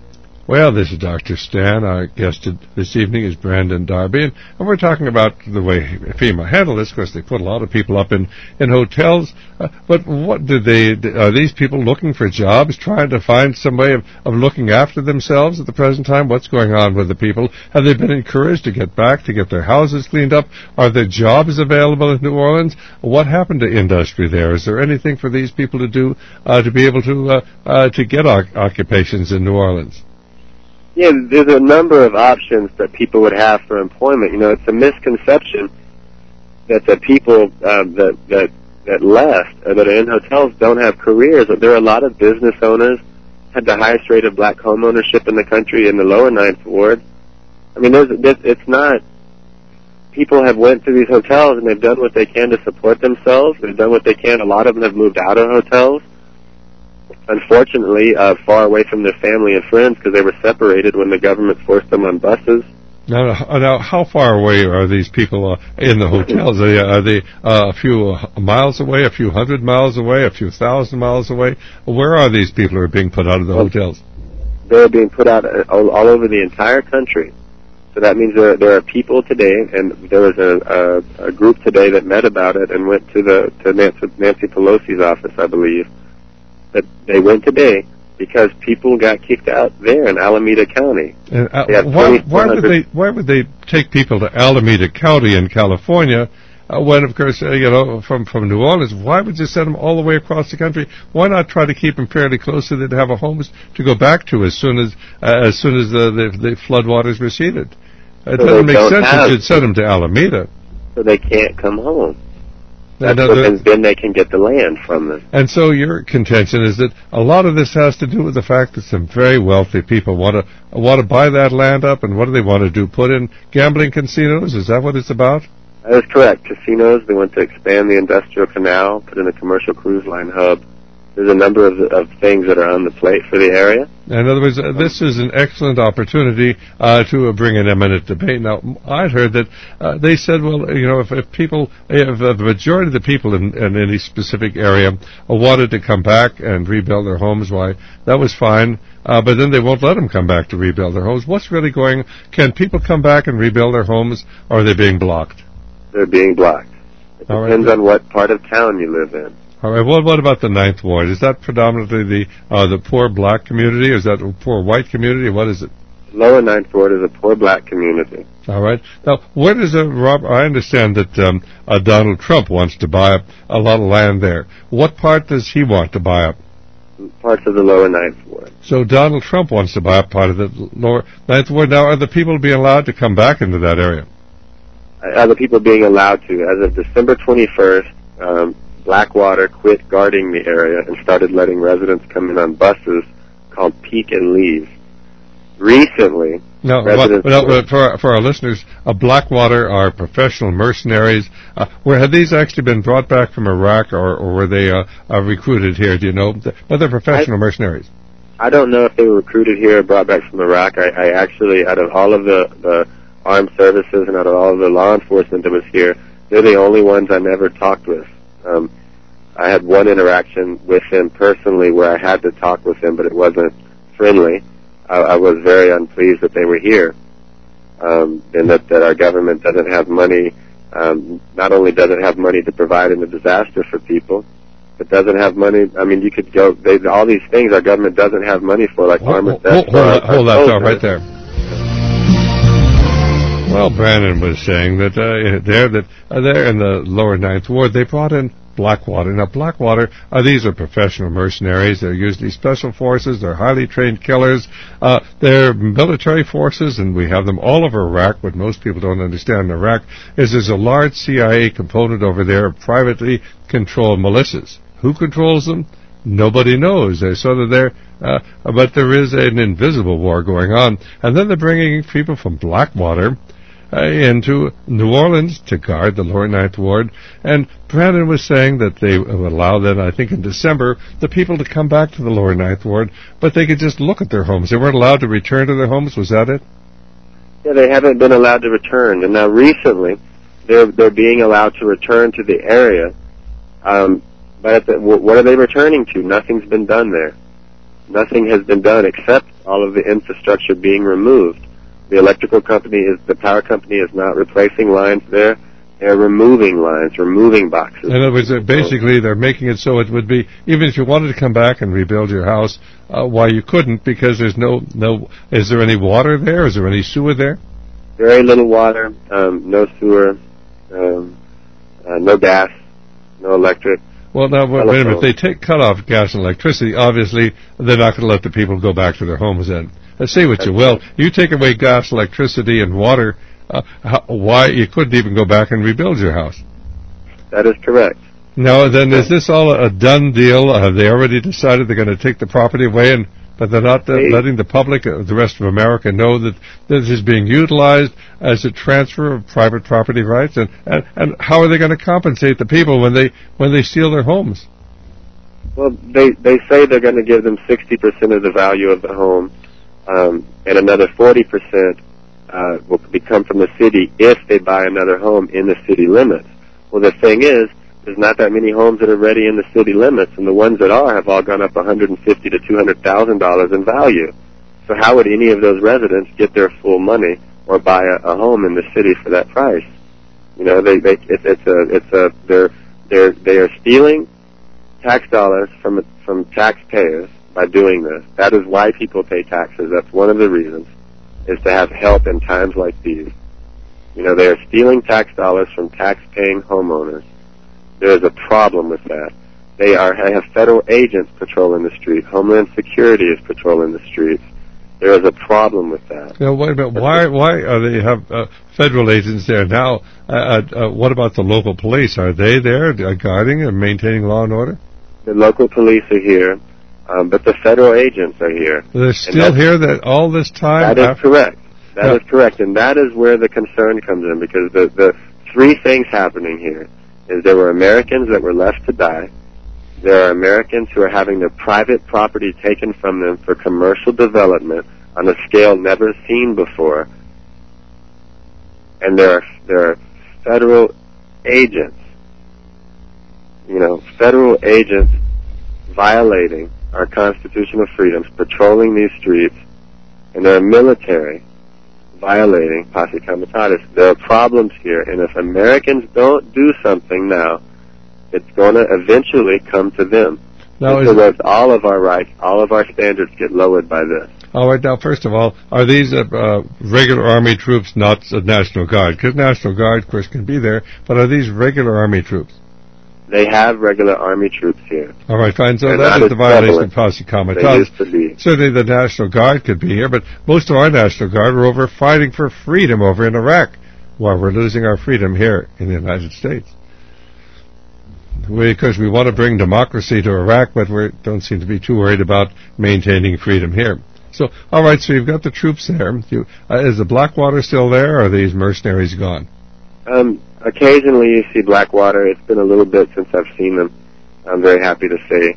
Well, this is Dr. Stan. Our guest this evening is Brandon Darby, and we're talking about the way FEMA handled this. Of course, they put a lot of people up in hotels, but what are these people looking for jobs, trying to find some way of looking after themselves at the present time? What's going on with the people? Have they been encouraged to get back, to get their houses cleaned up? Are there jobs available in New Orleans? What happened to industry there? Is there anything for these people to do to be able to get occupations in New Orleans? Yeah, there's a number of options that people would have for employment. It's a misconception that the people that left or that are in hotels don't have careers. There are a lot of business owners, had the highest rate of black home ownership in the country in the lower Ninth Ward. I mean, it's not. People have went to these hotels and they've done what they can to support themselves. They've done what they can. A lot of them have moved out of hotels, unfortunately, far away from their family and friends because they were separated when the government forced them on buses. Now, how far away are these people in the hotels? Are they a few miles away, a few 100 miles away, a few 1,000 miles away? Where are these people who are being put out of the hotels? They're being put out all over the entire country. So that means there are people today, and there was a group today that met about it and went to Nancy Pelosi's office, I believe. That they went today because people got kicked out there in Alameda County. And, why would they take people to Alameda County in California when, of course, from New Orleans? Why would you send them all the way across the country? Why not try to keep them fairly close so they'd have a home to go back to as soon as the floodwaters receded? It doesn't make sense that you'd send them to Alameda. So they can't come home. Then they can get the land from them. And so your contention is that a lot of this has to do with the fact that some very wealthy people want to buy that land up, and what do they want to do? Put in gambling casinos? Is that what it's about? That is correct. Casinos. They want to expand the industrial canal, put in a commercial cruise line hub. There's a number of things that are on the plate for the area. In other words, this is an excellent opportunity to bring an eminent debate. Now, I'd heard that they said, well, if the majority of the people in any specific area wanted to come back and rebuild their homes, why, that was fine. But then they won't let them come back to rebuild their homes. What's really going? Can people come back and rebuild their homes, or are they being blocked? They're being blocked. It depends on what part of town you live in. All right. What about the Ninth Ward? Is that predominantly the poor black community? Is that a poor white community? What is it? Lower Ninth Ward is a poor black community. All right. Now, where does I understand that Donald Trump wants to buy up a lot of land there. What part does he want to buy up? Parts of the Lower Ninth Ward. So Donald Trump wants to buy up part of the Lower Ninth Ward. Now, are the people being allowed to come back into that area? Are the people being allowed to? As of December 21st, Blackwater quit guarding the area and started letting residents come in on buses called Peek and Leave. Recently, for our listeners, Blackwater are professional mercenaries. Where had these actually been brought back from Iraq, or were they recruited here? Do you know? But they're professional mercenaries. I don't know if they were recruited here or brought back from Iraq. I actually, out of all of the armed services and out of all of the law enforcement that was here, they're the only ones I never talked with. I had one interaction with him personally where I had to talk with him, but it wasn't friendly. I was very unpleased that they were here, and that our government doesn't have money. Not only doesn't have money to provide in a disaster for people, but doesn't have money. I mean, you could go. All these things our government doesn't have money for, like armored vests. Hold that thought right there. Well, Brandon was saying that there in the Lower Ninth Ward, they brought in Blackwater. Now, Blackwater, these are professional mercenaries. They're usually special forces. They're highly trained killers. They're military forces, and we have them all over Iraq. What most people don't understand in Iraq is there's a large CIA component over there of privately controlled militias. Who controls them? Nobody knows. They're sort of there, but there is an invisible war going on. And then they're bringing people from Blackwater into New Orleans to guard the Lower Ninth Ward. And Brandon was saying that they would allow then, I think in December, the people to come back to the Lower Ninth Ward, but they could just look at their homes. They weren't allowed to return to their homes. Was that it? Yeah, they haven't been allowed to return. And now recently, they're being allowed to return to the area. But what are they returning to? Nothing's been done there. Nothing has been done except all of the infrastructure being removed. The power company is not replacing lines there. They're removing lines, removing boxes. In other words, basically they're making it so it would be, even if you wanted to come back and rebuild your house, why you couldn't, because there's no, is there any water there? Is there any sewer there? Very little water, no sewer, no gas, no electric. Well, now, wait a minute. If they cut off gas and electricity, obviously they're not going to let the people go back to their homes then. Say what you will. You take away gas, electricity, and water, why you couldn't even go back and rebuild your house? That is correct. Now, then, is this all a done deal? Have they already decided they're going to take the property away, but they're not letting the public, the rest of America, know that this is being utilized as a transfer of private property rights? And how are they going to compensate the people when they steal their homes? Well, they say they're going to give them 60% of the value of the home, and another 40% will come from the city if they buy another home in the city limits. Well, the thing is, there's not that many homes that are ready in the city limits, and the ones that are have all gone up $150,000 to $200,000 in value. So how would any of those residents get their full money or buy a home in the city for that price? You know, they are stealing tax dollars from taxpayers by doing this. That is why people pay taxes. That's one of the reasons, is to have help in times like these. You know, they are stealing tax dollars from tax-paying homeowners. There is a problem with that. They have federal agents patrolling the street. Homeland Security is patrolling the streets. There is a problem with that. Now, wait a minute. Why are they have federal agents there now? What about the local police? Are they there guarding and maintaining law and order? The local police are here, but the federal agents are here. They're still here all this time? That is correct. That is correct, and that is where the concern comes in, because the three things happening here is there were Americans that were left to die. There are Americans who are having their private property taken from them for commercial development on a scale never seen before. And there are federal agents, federal agents violating our constitutional freedoms, patrolling these streets, and there are military violating posse comitatus. There are problems here, and if Americans don't do something now, it's going to eventually come to them. Now, all of our rights, all of our standards get lowered by this. All right. Now, first of all, are these regular Army troops, not the National Guard? Because National Guard, of course, can be there, but are these regular Army troops? They have regular Army troops here. All right, fine. So that is the violation of posse comitatus. Certainly the National Guard could be here, but most of our National Guard are over fighting for freedom over in Iraq, while we're losing our freedom here in the United States. Because we want to bring democracy to Iraq, but we don't seem to be too worried about maintaining freedom here. So, all right, so you've got the troops there. Is the Blackwater still there, or are these mercenaries gone? Occasionally you see Blackwater. It's been a little bit since I've seen them, I'm very happy to say.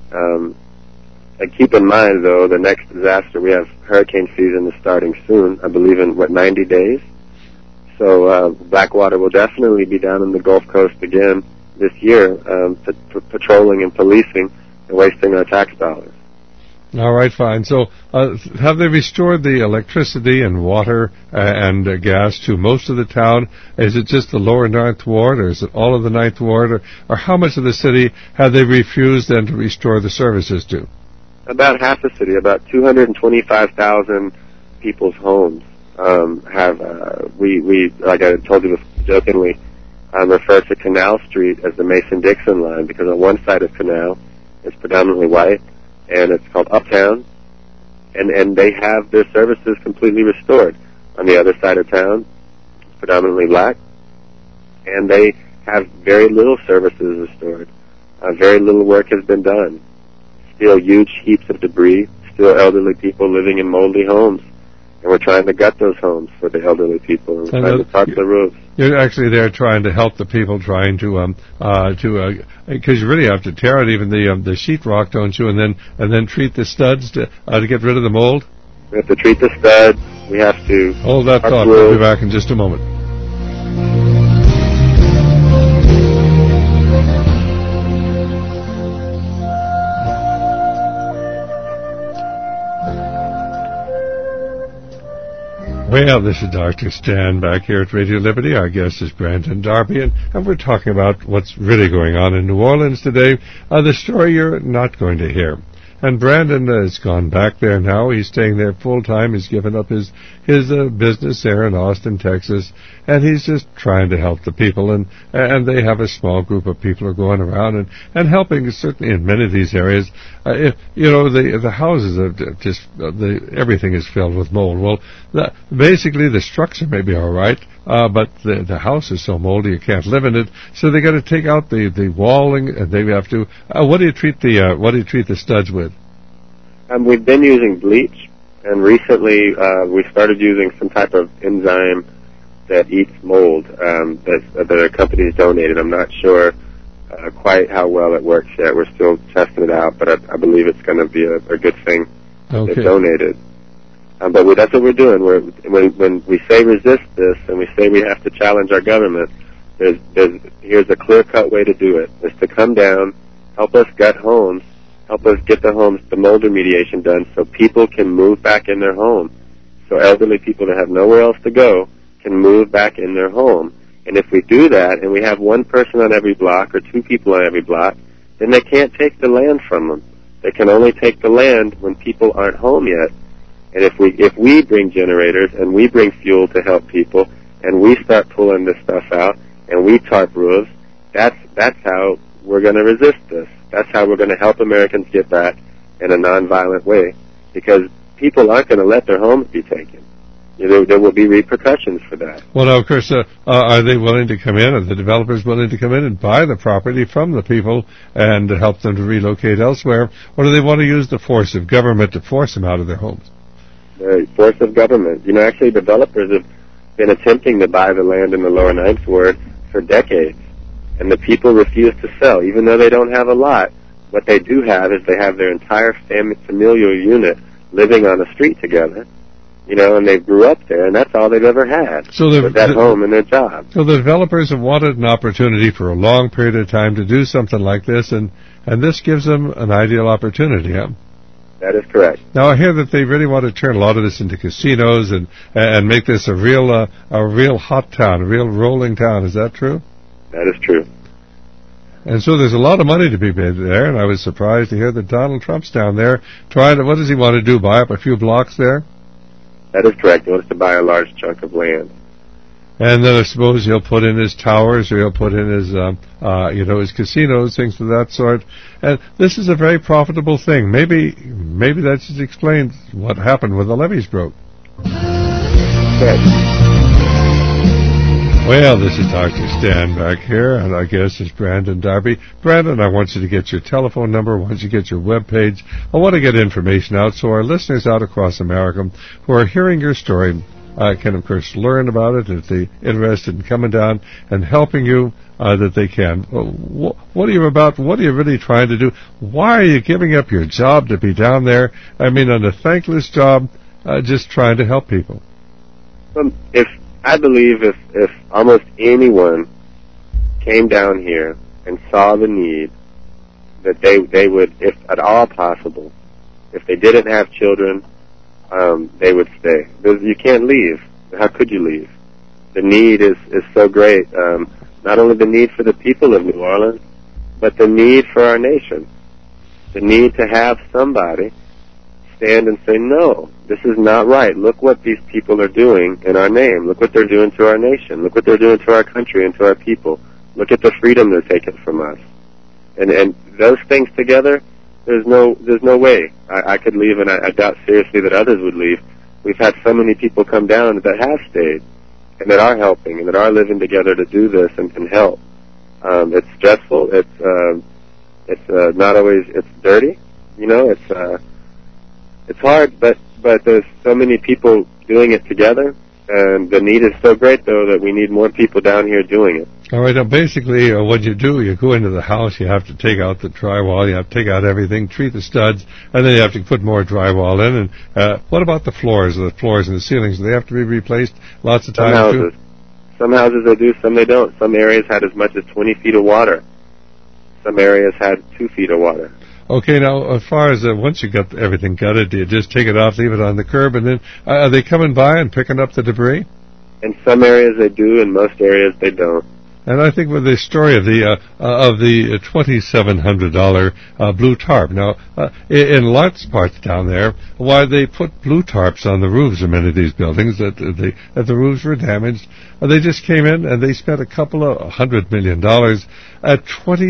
And keep in mind, though, the next disaster, we have hurricane season is starting soon, I believe in, 90 days? So Blackwater will definitely be down in the Gulf Coast again this year, patrolling and policing and wasting our tax dollars. All right, fine. So have they restored the electricity and water and gas to most of the town? Is it just the lower Ninth Ward, or is it all of the Ninth Ward? Or how much of the city have they refused then to restore the services to? About half the city, about 225,000 people's homes have, we like I told you jokingly, refer to Canal Street as the Mason-Dixon line, because on one side of Canal it's predominantly white, and it's called Uptown, and they have their services completely restored. On the other side of town, it's predominantly black, and they have very little services restored. Very little work has been done. Still huge heaps of debris, still elderly people living in moldy homes, and we're trying to gut those homes for the elderly people, and trying to tarp the roofs. You're actually there trying to help the people, trying to because you really have to tear out even the sheetrock, don't you, and then treat the studs to get rid of the mold. We have to treat the studs. We have to hold that thought. We'll be back in just a moment. Well, this is Dr. Stan back here at Radio Liberty. Our guest is Brandon Darby, and we're talking about what's really going on in New Orleans today, the story you're not going to hear. And Brandon has gone back there now. He's staying there full time. He's given up his business there in Austin, Texas, and he's just trying to help the people. And they have a small group of people who are going around and helping. Certainly in many of these areas, the houses are just everything is filled with mold. Well, basically the structure may be all right, but the house is so moldy you can't live in it. So they got to take out the walling, and they have to. What do you treat the studs with? We've been using bleach, and recently we started using some type of enzyme that eats mold that a company's donated. I'm not sure quite how well it works yet. We're still testing it out, but I believe it's going to be a good thing. Okay. It's donated. But that's what we're doing. When we say resist this and we say we have to challenge our government, here's a clear-cut way to do it. Is to come down, help us gut homes, help us get the mold remediation done so people can move back in their home. So elderly people that have nowhere else to go can move back in their home. And if we do that, and we have one person on every block or two people on every block, then they can't take the land from them. They can only take the land when people aren't home yet. And if we bring generators and we bring fuel to help people, and we start pulling this stuff out, and we tarp roofs, that's how we're going to resist this. That's how we're going to help Americans get back in a nonviolent way, because people aren't going to let their homes be taken. There will be repercussions for that. Well, now, of course, are they willing to come in? Are the developers willing to come in and buy the property from the people and help them to relocate elsewhere? Or do they want to use the force of government to force them out of their homes? The force of government. Actually, developers have been attempting to buy the land in the Lower Ninth Ward for decades, and the people refuse to sell, even though they don't have a lot. What they do have is they have their entire familial unit living on a street together, and they grew up there, and that's all they've ever had. So that home and their job. So the developers have wanted an opportunity for a long period of time to do something like this, and this gives them an ideal opportunity, huh? That is correct. Now I hear that they really want to turn a lot of this into casinos and make this a real hot town, a real rolling town. Is that true? That is true. And so there's a lot of money to be made there, and I was surprised to hear that Donald Trump's down there trying to, what does he want to do, buy up a few blocks there? That is correct. He wants to buy a large chunk of land. And then I suppose he'll put in his towers, or he'll put in his, his casinos, things of that sort. And this is a very profitable thing. Maybe that just explains what happened when the levees broke. Okay. Well, this is Dr. Stan back here, and our guest is Brandon Darby. Brandon, I want you to get your telephone number, I want you to get your web page. I want to get information out so our listeners out across America who are hearing your story can, of course, learn about it. If they're interested in coming down and helping you, that they can. What are you about? What are you really trying to do? Why are you giving up your job to be down there? I mean, on a thankless job, just trying to help people. I believe if almost anyone came down here and saw the need, that they would, if at all possible, if they didn't have children, they would stay. Because you can't leave. How could you leave? The need is so great. Not only the need for the people of New Orleans, but the need for our nation. The need to have somebody stand and say, no, this is not right. Look what these people are doing in our name. Look what they're doing to our nation. Look what they're doing to our country and to our people. Look at the freedom they're taking from us. And those things together, there's no way I could leave, and I doubt seriously that others would leave. We've had so many people come down that have stayed and that are helping and that are living together to do this and can help. It's stressful. It's not always, it's dirty. It's hard, but there's so many people doing it together, and the need is so great, though, that we need more people down here doing it. All right, now basically what you do, you go into the house, you have to take out the drywall, you have to take out everything, treat the studs, and then you have to put more drywall in. And what about the floors and the ceilings? Do they have to be replaced lots of times? Some houses they do, some they don't. Some areas had as much as 20 feet of water. Some areas had 2 feet of water. Okay, now, as far as once you got everything gutted, do you just take it off, leave it on the curb, and then are they coming by and picking up the debris? In some areas they do, in most areas they don't. And I think with the story of the $2,700 blue tarp. Now, in lots of parts down there, why they put blue tarps on the roofs of many of these buildings that the roofs were damaged. They just came in and they spent $200 million at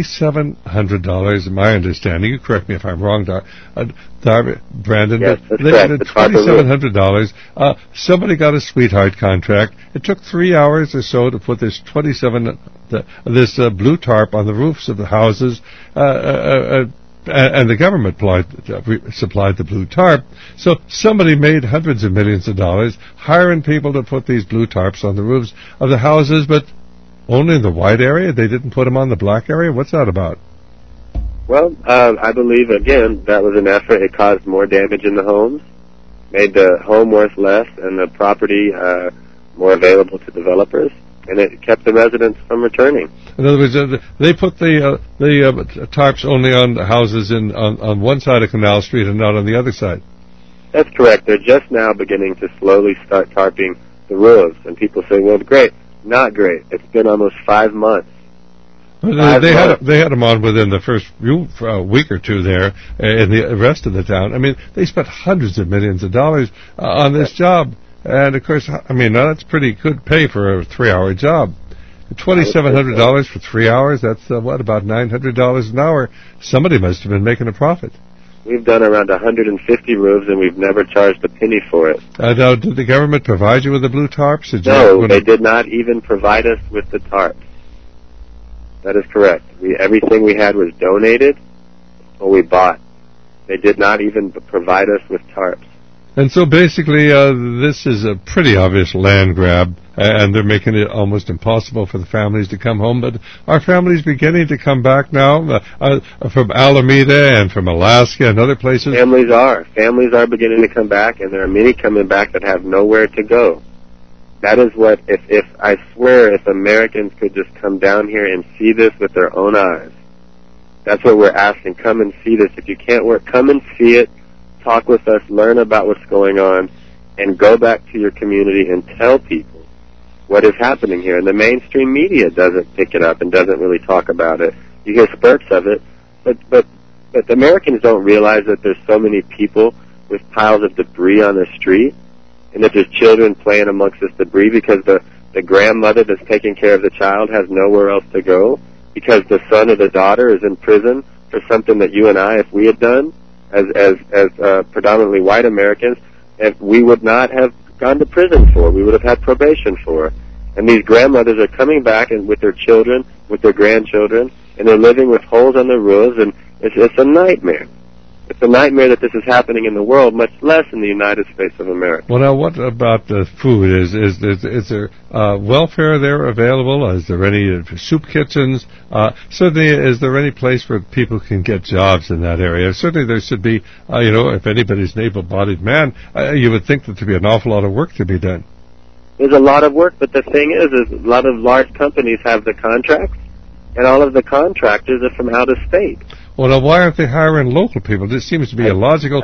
$2,700. My understanding. You correct me if I'm wrong, Brandon. Yes, but that's they correct. $2,700. Somebody got a sweetheart contract. It took 3 hours or so to put this blue tarp on the roofs of the houses, and the government supplied the blue tarp. So somebody made hundreds of millions of dollars hiring people to put these blue tarps on the roofs of the houses, but only in the white area. They didn't put them on the black area. What's that about? Well, I believe, again, that was an effort. It caused more damage in the homes, made the home worth less and the property more available to developers, and it kept the residents from returning. In other words, they put the tarps only on the houses on one side of Canal Street and not on the other side. That's correct. They're just now beginning to slowly start tarping the roofs, and people say, well, great. Not great. It's been almost 5 months. They had them on within the first week or two there in the rest of the town. I mean, they spent hundreds of millions of dollars on this job. And, of course, I mean, that's pretty good pay for a 3-hour job. $2,700 for 3 hours, that's, about $900 an hour. Somebody must have been making a profit. We've done around 150 roofs, and we've never charged a penny for it. Now, did the government provide you with the blue tarps? No, they did not even provide us with the tarps. That is correct. Everything we had was donated or we bought. They did not even provide us with tarps. And so basically, this is a pretty obvious land grab, and they're making it almost impossible for the families to come home. But are families beginning to come back now from Alameda and from Alaska and other places? Families are beginning to come back, and there are many coming back that have nowhere to go. That is what, if I swear, if Americans could just come down here and see this with their own eyes, that's what we're asking. Come and see this. If you can't work, come and see it. Talk with us, learn about what's going on, and go back to your community and tell people what is happening here. And the mainstream media doesn't pick it up and doesn't really talk about it. You hear spurts of it, but the Americans don't realize that there's so many people with piles of debris on the street, and that there's children playing amongst this debris because the grandmother that's taking care of the child has nowhere else to go, because the son or the daughter is in prison for something that you and I, if we had done, as predominantly white Americans, if we would not have gone to prison for. We would have had probation for. And these grandmothers are coming back and with their children, with their grandchildren, and they're living with holes on their roofs, and it's a nightmare. It's a nightmare that this is happening in the world, much less in the United States of America. Well, now, what about the food? Is there welfare there available? Is there any soup kitchens? Certainly, is there any place where people can get jobs in that area? Certainly, there should be, if anybody's an able-bodied man, you would think that there'd be an awful lot of work to be done. There's a lot of work, but the thing is a lot of large companies have the contracts, and all of the contractors are from out of state. Well, now, why aren't they hiring local people? This seems to be illogical.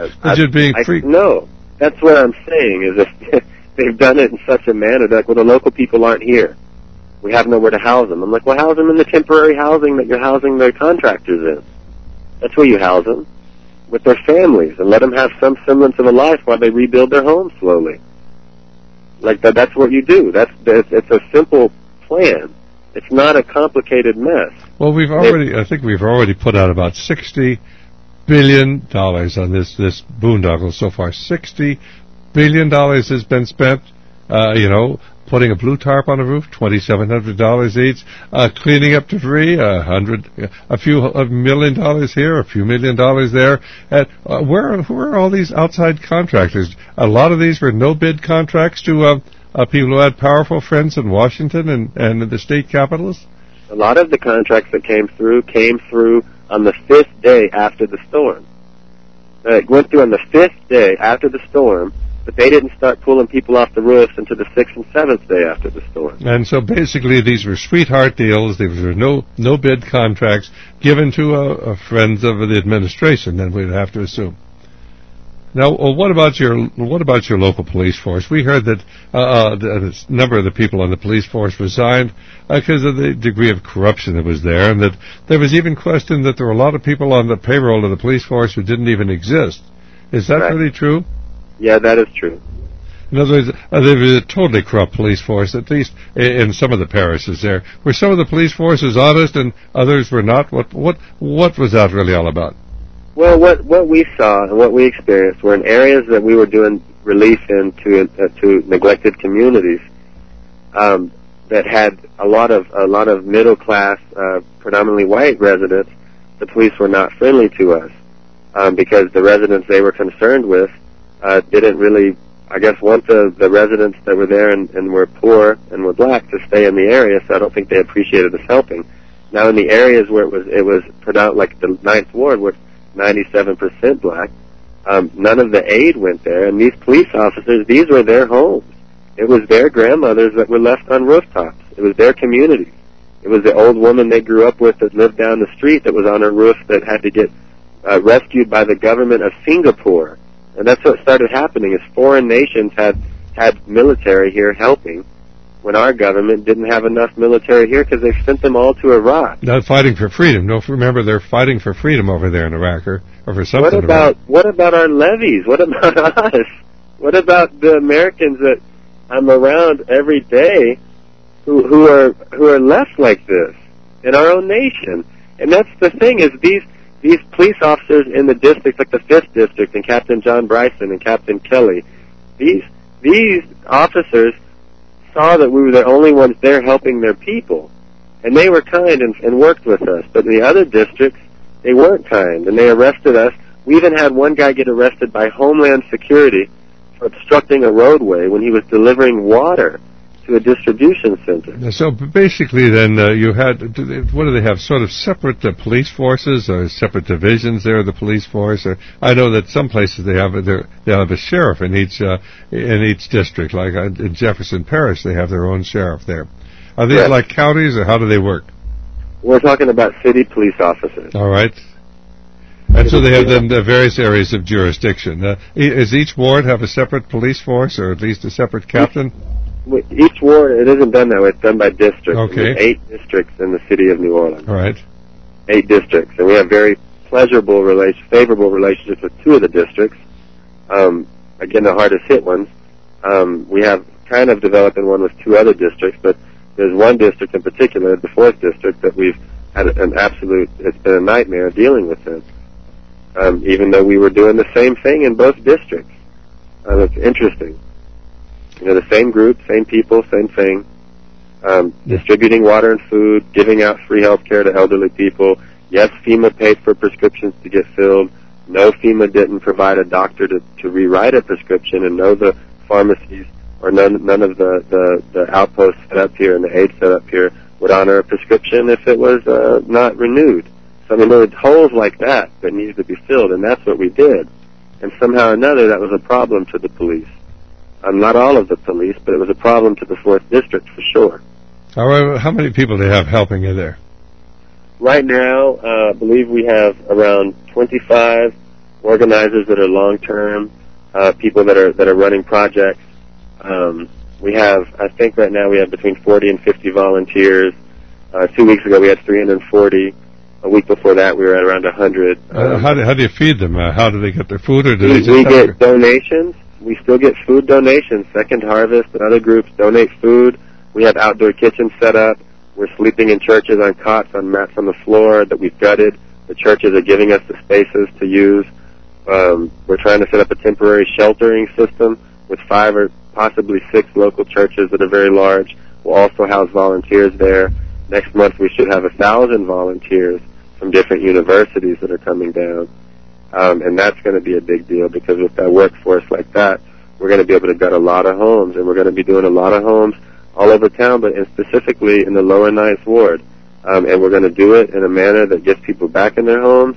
No, that's what I'm saying, is if they've done it in such a manner that, the local people aren't here. We have nowhere to house them. I'm like, well, house them in the temporary housing that you're housing the contractors in. That's where you house them, with their families, and let them have some semblance of a life while they rebuild their homes slowly. Like that's what you do. It's a simple plan. It's not a complicated mess. Well, I think we've already put out about $60 billion on this boondoggle so far. $60 billion has been spent, putting a blue tarp on a roof, $2,700 each, cleaning up debris, a few $1 million here, a few $1 million there. And who are all these outside contractors? A lot of these were no-bid contracts to people who had powerful friends in Washington and in the state capitals? A lot of the contracts that came through on the 5th day after the storm. It went through on the 5th day after the storm, but they didn't start pulling people off the roofs until the 6th and 7th day after the storm. And so basically these were sweetheart deals. These were no bid contracts given to friends of the administration, then we'd have to assume. Now, what about your local police force? We heard that a number of the people on the police force resigned because of the degree of corruption that was there, and that there was even question that there were a lot of people on the payroll of the police force who didn't even exist. Is that really true? Yeah, that is true. In other words, there was a totally corrupt police force, at least in some of the parishes there. Were some of the police forces honest and others were not? What was that really all about? Well, what we saw and what we experienced were in areas that we were doing relief in to neglected communities that had a lot of middle class, predominantly white residents. The police were not friendly to us because the residents they were concerned with didn't really, I guess, want the residents that were there and were poor and were black to stay in the area. So I don't think they appreciated us helping. Now, in the areas where it was predominant, like the 9th Ward, where 97% black, none of the aid went there, and these police officers, these were their homes. It was their grandmothers that were left on rooftops. It was their community. It was the old woman they grew up with that lived down the street that was on her roof that had to get rescued by the government of Singapore. And that's what started happening, is foreign nations had military here helping when our government didn't have enough military here because they sent them all to Iraq. Not fighting for freedom. Don't remember they're fighting for freedom over there in Iraq or for something. What about our levees? What about us? What about the Americans that I'm around every day who are left like this in our own nation? And that's the thing, is these police officers in the districts, like the 5th District and Captain John Bryson and Captain Kelly, these officers saw that we were the only ones there helping their people. And they were kind and worked with us. But in the other districts, they weren't kind, and they arrested us. We even had one guy get arrested by Homeland Security for obstructing a roadway when he was delivering water to a distribution center. So basically then you had, what do they have, sort of separate police forces or separate divisions there of the police force? Or, I know that some places they have a sheriff in each district, like in Jefferson Parish they have their own sheriff there. Are these like counties, or how do they work? We're talking about city police officers. All right. And so they have then the various areas of jurisdiction. Does each ward have a separate police force, or at least a separate captain? Each ward, it isn't done that way. It's done by district. Okay. There's 8 districts in the city of New Orleans. All right. 8 districts. And we have very favorable relationships with 2 of the districts. Again, the hardest hit ones. We have kind of developing one with 2 other districts, but there's one district in particular, the 4th District, that we've had it's been a nightmare dealing with them. Even though we were doing the same thing in both districts. It's interesting. You know, the same group, same people, same thing. Distributing water and food, giving out free health care to elderly people. Yes, FEMA paid for prescriptions to get filled. No, FEMA didn't provide a doctor to rewrite a prescription, and no, the pharmacies or none of the outposts set up here and the aid set up here would honor a prescription if it was not renewed. So, I mean, there were holes like that needed to be filled, and that's what we did. And somehow or another, that was a problem to the police. Not all of the police, but it was a problem to the 4th District for sure. All right, how many people do you have helping you there? Right now, I believe we have around 25 organizers that are long-term, people that are running projects. I think right now we have between 40 and 50 volunteers. 2 weeks ago we had 340. A week before that we were at around 100. How do you feed them? How do they get their food, or do they just we get donations? We still get food donations. Second Harvest and other groups donate food. We have outdoor kitchens set up. We're sleeping in churches on cots, on mats on the floor that we've gutted. The churches are giving us the spaces to use. We're trying to set up a temporary sheltering system with 5 or possibly 6 local churches that are very large. We'll also house volunteers there. Next month we should have 1,000 volunteers from different universities that are coming down. And that's going to be a big deal, because with that workforce like that, we're going to be able to gut a lot of homes, and we're going to be doing a lot of homes all over town, but specifically in the lower 9th Ward. And we're going to do it in a manner that gets people back in their homes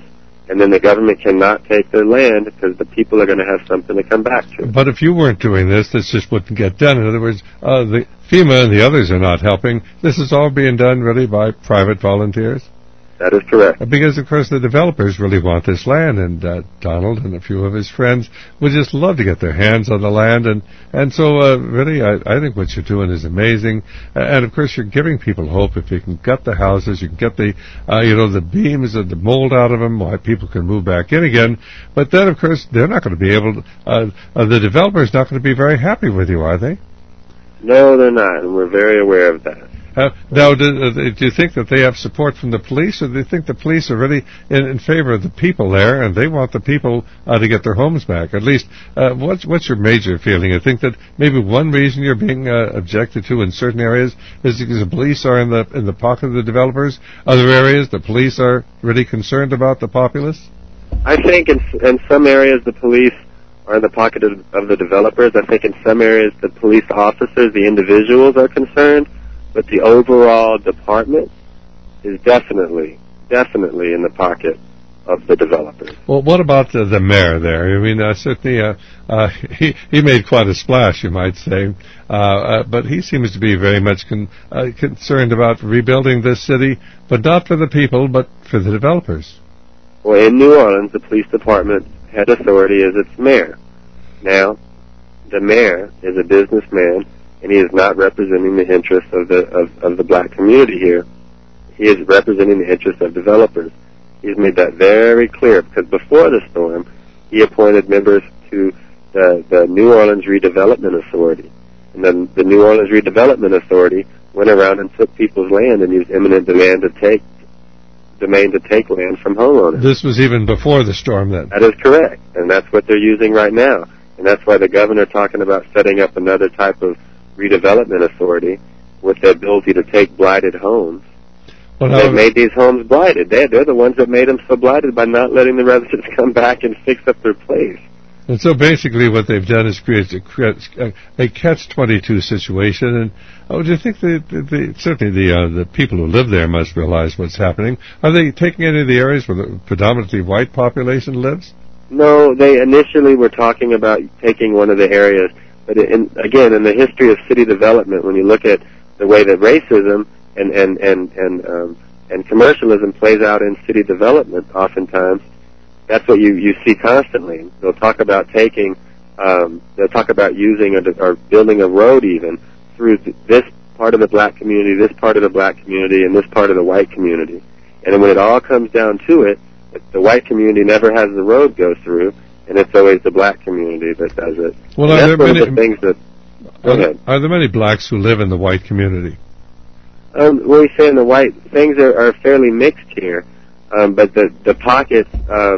and then the government cannot take their land because the people are going to have something to come back to. But if you weren't doing this just wouldn't get done. In other words, the FEMA and the others are not helping. This is all being done really by private volunteers. That is correct. Because, of course, the developers really want this land, and Donald and a few of his friends would just love to get their hands on the land. And so, really, I think what you're doing is amazing. And, of course, you're giving people hope. If you can gut the houses, you can get the, the beams and the mold out of them, why people can move back in again. But then, of course, they're not going to be able to, the developer's not going to be very happy with you, are they? No, they're not, and we're very aware of that. Now, do you think that they have support from the police, or do you think the police are really in favor of the people there, and they want the people to get their homes back? At least, what's your major feeling? I think that maybe one reason you're being objected to in certain areas is because the police are in the pocket of the developers. Other areas, the police are really concerned about the populace. I think in some areas the police are in the pocket of the developers. I think in some areas the police officers, the individuals, are concerned. But the overall department is definitely in the pocket of the developers. Well, what about the mayor there? I mean, certainly he made quite a splash, you might say, but he seems to be very much concerned about rebuilding this city, but not for the people, but for the developers. Well, in New Orleans, the police department head authority is its mayor. Now, the mayor is a businessman, and he is not representing the interests of the black community here. He is representing the interests of developers. He's made that very clear, because before the storm, he appointed members to the New Orleans Redevelopment Authority. And then the New Orleans Redevelopment Authority went around and took people's land and used eminent domain to take land from homeowners. This was even before the storm, then? That is correct, and that's what they're using right now. And that's why the governor talking about setting up another type of redevelopment authority with the ability to take blighted homes. Well, they've made these homes blighted. They're the ones that made them so blighted by not letting the residents come back and fix up their place. And so basically what they've done is create a catch-22 situation. And do you think certainly the people who live there must realize what's happening? Are they taking any of the areas where the predominantly white population lives? No, they initially were talking about taking one of the areas. But again, in the history of city development, when you look at the way that racism and commercialism plays out in city development, oftentimes that's what you see constantly. They'll talk about using or building a road even through this part of the black community, this part of the black community, and this part of the white community. And when it all comes down to it, the white community never has the road go through, and it's always the black community that does it. Well, are there many blacks who live in the white community? When we say in the white, things are fairly mixed here, but the pockets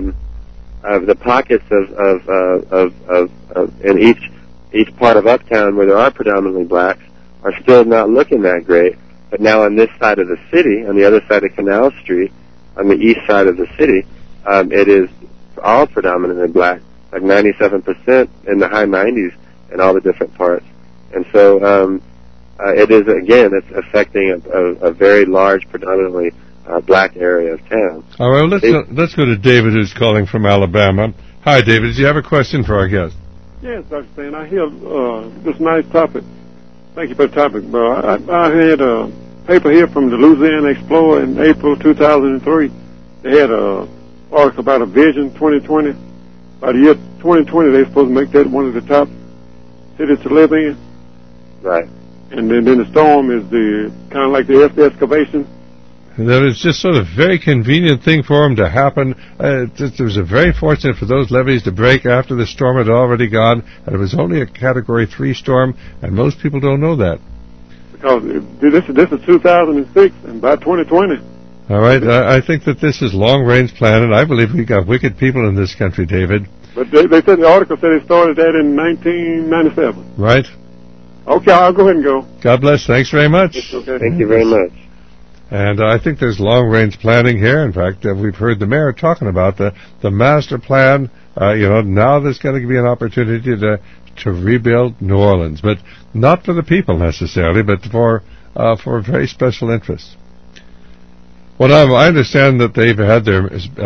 in each part of Uptown where there are predominantly blacks are still not looking that great. But now on this side of the city, on the other side of Canal Street, on the east side of the city, it is all predominantly black, like 97% in the high 90s in all the different parts. And so it is, again, it's affecting a very large, predominantly black area of town. All right, let's go to David, who's calling from Alabama. Hi, David. Do you have a question for our guest? Yes, Dr. Stan. I hear this nice topic. Thank you for the topic. I had a paper here from the Louisiana Explorer in April 2003. They had a article about a Vision 2020. By the year 2020, they're supposed to make that one of the top cities to live in. Right. And then the storm is kind of like the excavation. That is just sort of a very convenient thing for them to happen. It was very fortunate for those levees to break after the storm had already gone, and it was only a Category 3 storm, and most people don't know that. Because this is 2006, and by 2020. All right, I think that this is long-range plan, and I believe we got wicked people in this country, David. But they said the article said they started that in 1997. Right. Okay, I'll go ahead and go. God bless. Thanks very much. Okay. Thank you very much. And I think there's long-range planning here. In fact, we've heard the mayor talking about the master plan. Now there's going to be an opportunity to rebuild New Orleans, but not for the people necessarily, but for very special interests. Well, I understand that they've had their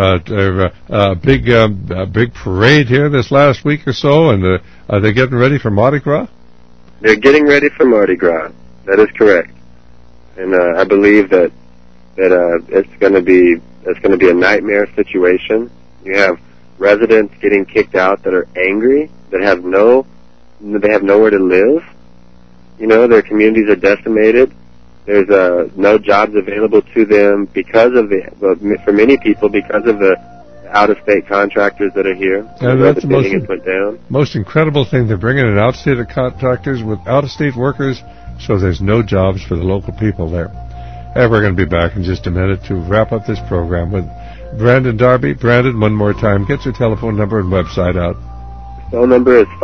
big parade here this last week or so, and are they getting ready for Mardi Gras? They're getting ready for Mardi Gras. That is correct, and I believe that it's going to be a nightmare situation. You have residents getting kicked out that are angry, that have nowhere to live. You know, their communities are decimated. There's no jobs available to them for many people because of the out-of-state contractors that are here. And that's the most incredible thing. They're bringing in out-of-state contractors with out-of-state workers, so there's no jobs for the local people there. And we're going to be back in just a minute to wrap up this program with Brandon Darby. Brandon, one more time, get your telephone number and website out. Phone number is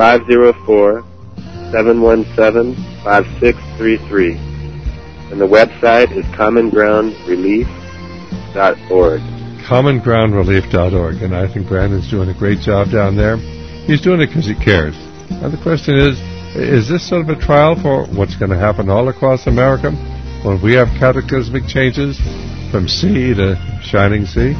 504-717-5633. And the website is commongroundrelief.org. commongroundrelief.org. And I think Brandon's doing a great job down there. He's doing it because he cares. And the question is this sort of a trial for what's going to happen all across America when we have cataclysmic changes from sea to shining sea?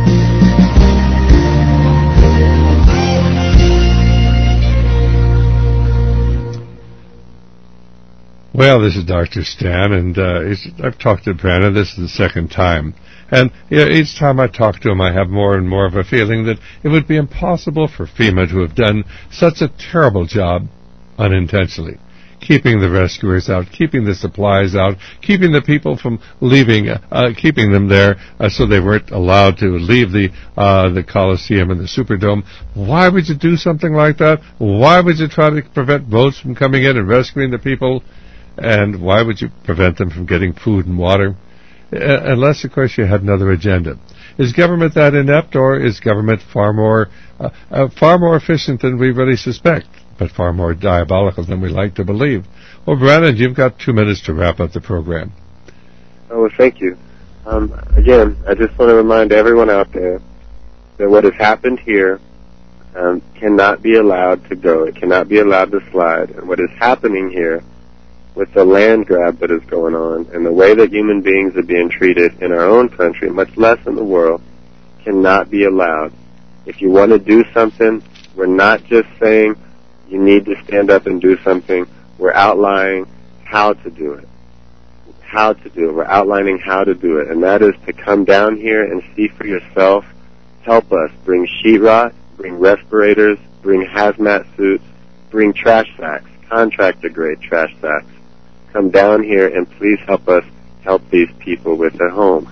Well, this is Dr. Stan, and I've talked to Brandon. This is the second time. And each time I talk to him, I have more and more of a feeling that it would be impossible for FEMA to have done such a terrible job unintentionally. Keeping the rescuers out, keeping the supplies out, keeping the people from leaving, keeping them there so they weren't allowed to leave the Coliseum and the Superdome. Why would you do something like that? Why would you try to prevent boats from coming in and rescuing the people? And why would you prevent them from getting food and water? Unless, of course, you had another agenda. Is government that inept, or is government far more efficient than we really suspect, but far more diabolical than we like to believe? Well, Brandon, you've got 2 minutes to wrap up the program. Oh, well, thank you. Again, I just want to remind everyone out there that what has happened here cannot be allowed to go. It cannot be allowed to slide. And what is happening here with the land grab that is going on and the way that human beings are being treated in our own country, much less in the world, cannot be allowed. If you want to do something, we're not just saying you need to stand up and do something. We're outlining how to do it. We're outlining how to do it, and that is to come down here and see for yourself. Help us. Bring sheetrock, bring respirators, bring hazmat suits, bring trash sacks, contractor-grade trash sacks. Come down here and please help us help these people with their homes.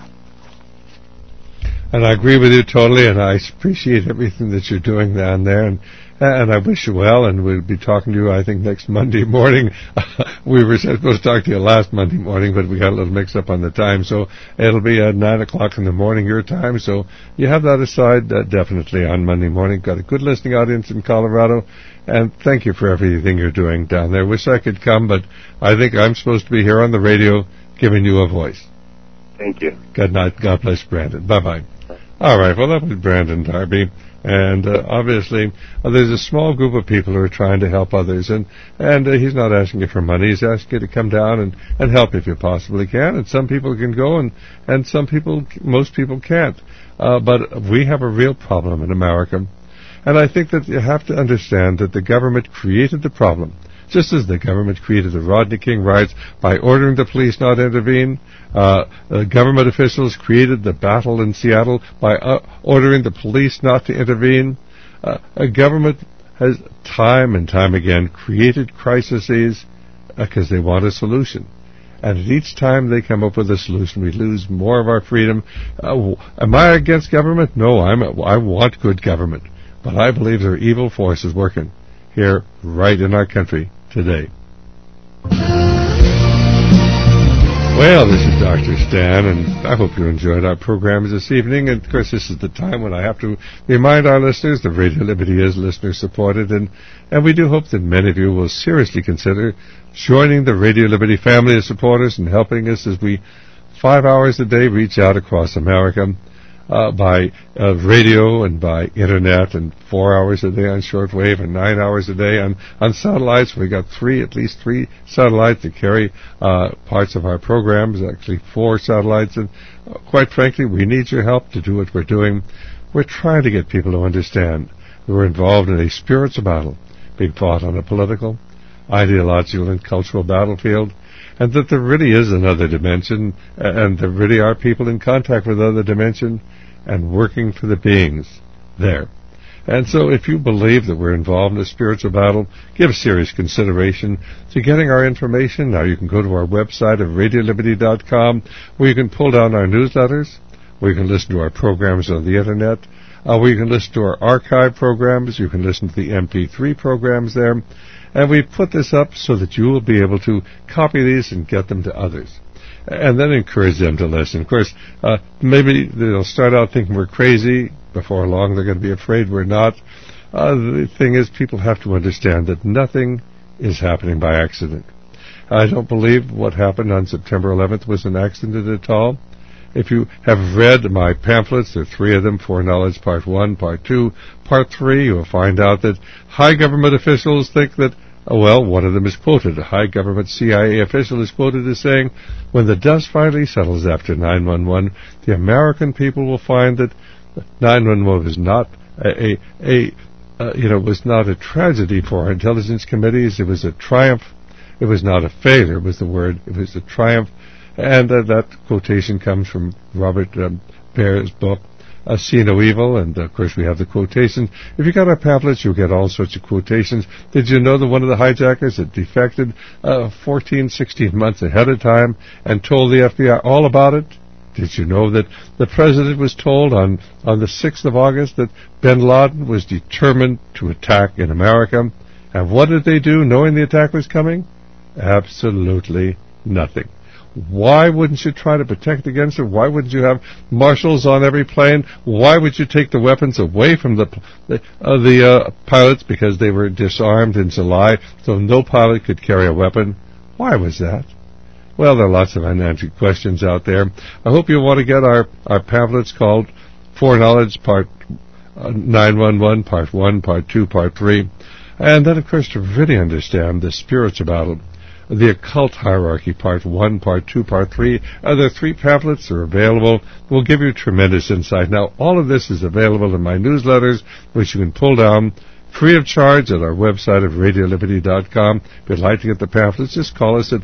And I agree with you totally, and I appreciate everything that you're doing down there, and I wish you well, and we'll be talking to you, I think, next Monday morning. We were supposed to talk to you last Monday morning, but we got a little mixed up on the time, so it'll be at 9 o'clock in the morning your time, so you have that aside definitely on Monday morning. Got a good listening audience in Colorado, and thank you for everything you're doing down there. Wish I could come, but I think I'm supposed to be here on the radio giving you a voice. Thank you. Good night. God bless Brandon. Bye-bye. All right, well, that was Brandon Darby. And obviously, there's a small group of people who are trying to help others, and he's not asking you for money. He's asking you to come down and help if you possibly can. And some people can go, and most people can't. But we have a real problem in America, and I think that you have to understand that the government created the problem. Just as the government created the Rodney King riots by ordering the police not to intervene, government officials created the battle in Seattle by ordering the police not to intervene. A government has time and time again created crises because they want a solution. And at each time they come up with a solution, we lose more of our freedom. Am I against government? No, I want good government. But I believe there are evil forces working here right in our country today. Well, this is Dr. Stan, and I hope you enjoyed our programs this evening. And, of course, this is the time when I have to remind our listeners that Radio Liberty is listener-supported, and we do hope that many of you will seriously consider joining the Radio Liberty family of supporters and helping us as we 5 hours a day reach out across America. by radio and by internet, and 4 hours a day on shortwave and 9 hours a day on satellites. We got at least three satellites that carry parts of our programs, actually 4 satellites. And quite frankly, we need your help to do what we're doing. We're trying to get people to understand that we're involved in a spiritual battle being fought on a political, ideological, and cultural battlefield, and that there really is another dimension, and there really are people in contact with another dimension and working for the beings there. And so if you believe that we're involved in a spiritual battle, give serious consideration to getting our information. Now you can go to our website of RadioLiberty.com, where you can pull down our newsletters, where you can listen to our programs on the Internet, where you can listen to our archive programs, you can listen to the MP3 programs there. And we put this up so that you will be able to copy these and get them to others, and then encourage them to listen. Of course, maybe they'll start out thinking we're crazy. Before long, they're going to be afraid we're not. The thing is, people have to understand that nothing is happening by accident. I don't believe what happened on September 11th was an accident at all. If you have read my pamphlets, there are 3 of them, Foreknowledge Part 1, Part 2, Part 3, you will find out that high government officials think that, one of them is quoted. A high government CIA official is quoted as saying, when the dust finally settles after 9/11, the American people will find that 9/11 was not was not a tragedy for our intelligence committees. It was a triumph. It was not a failure, was the word. It was a triumph. And that quotation comes from Robert Baer's book, See No Evil, and of course we have the quotations. If you got our pamphlets, you'll get all sorts of quotations. Did you know that one of the hijackers had defected 14, 16 months ahead of time and told the FBI all about it? Did you know that the president was told on the 6th of August that bin Laden was determined to attack in America? And what did they do knowing the attack was coming? Absolutely nothing. Why wouldn't you try to protect against it? Why wouldn't you have marshals on every plane? Why would you take the weapons away from the pilots because they were disarmed in July, so no pilot could carry a weapon? Why was that? Well, there are lots of unanswered questions out there. I hope you'll want to get our pamphlets called Foreknowledge Part 911, Part 1, Part 2, Part 3. And then, of course, to really understand the spiritual battle, the occult hierarchy, Part 1, Part 2, Part 3. There are 3 pamphlets that are available. Will give you tremendous insight. Now, all of this is available in my newsletters, which you can pull down free of charge at our website of RadioLiberty.com. If you'd like to get the pamphlets, just call us at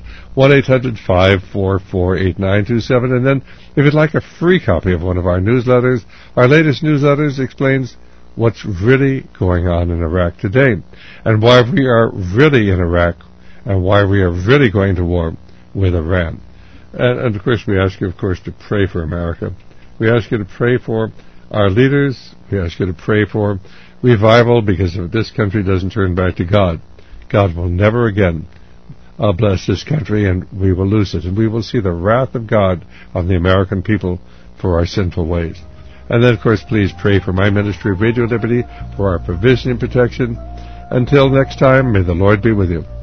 1-800-544-8927. And then, if you'd like a free copy of one of our newsletters, our latest newsletters explains what's really going on in Iraq today, and why we are really in Iraq, and why we are really going to war with Iran. And of course, we ask you, of course, to pray for America. We ask you to pray for our leaders. We ask you to pray for revival, because if this country doesn't turn back to God, God will never again bless this country, and we will lose it. And we will see the wrath of God on the American people for our sinful ways. And then, of course, please pray for my ministry of Radio Liberty, for our provision and protection. Until next time, may the Lord be with you.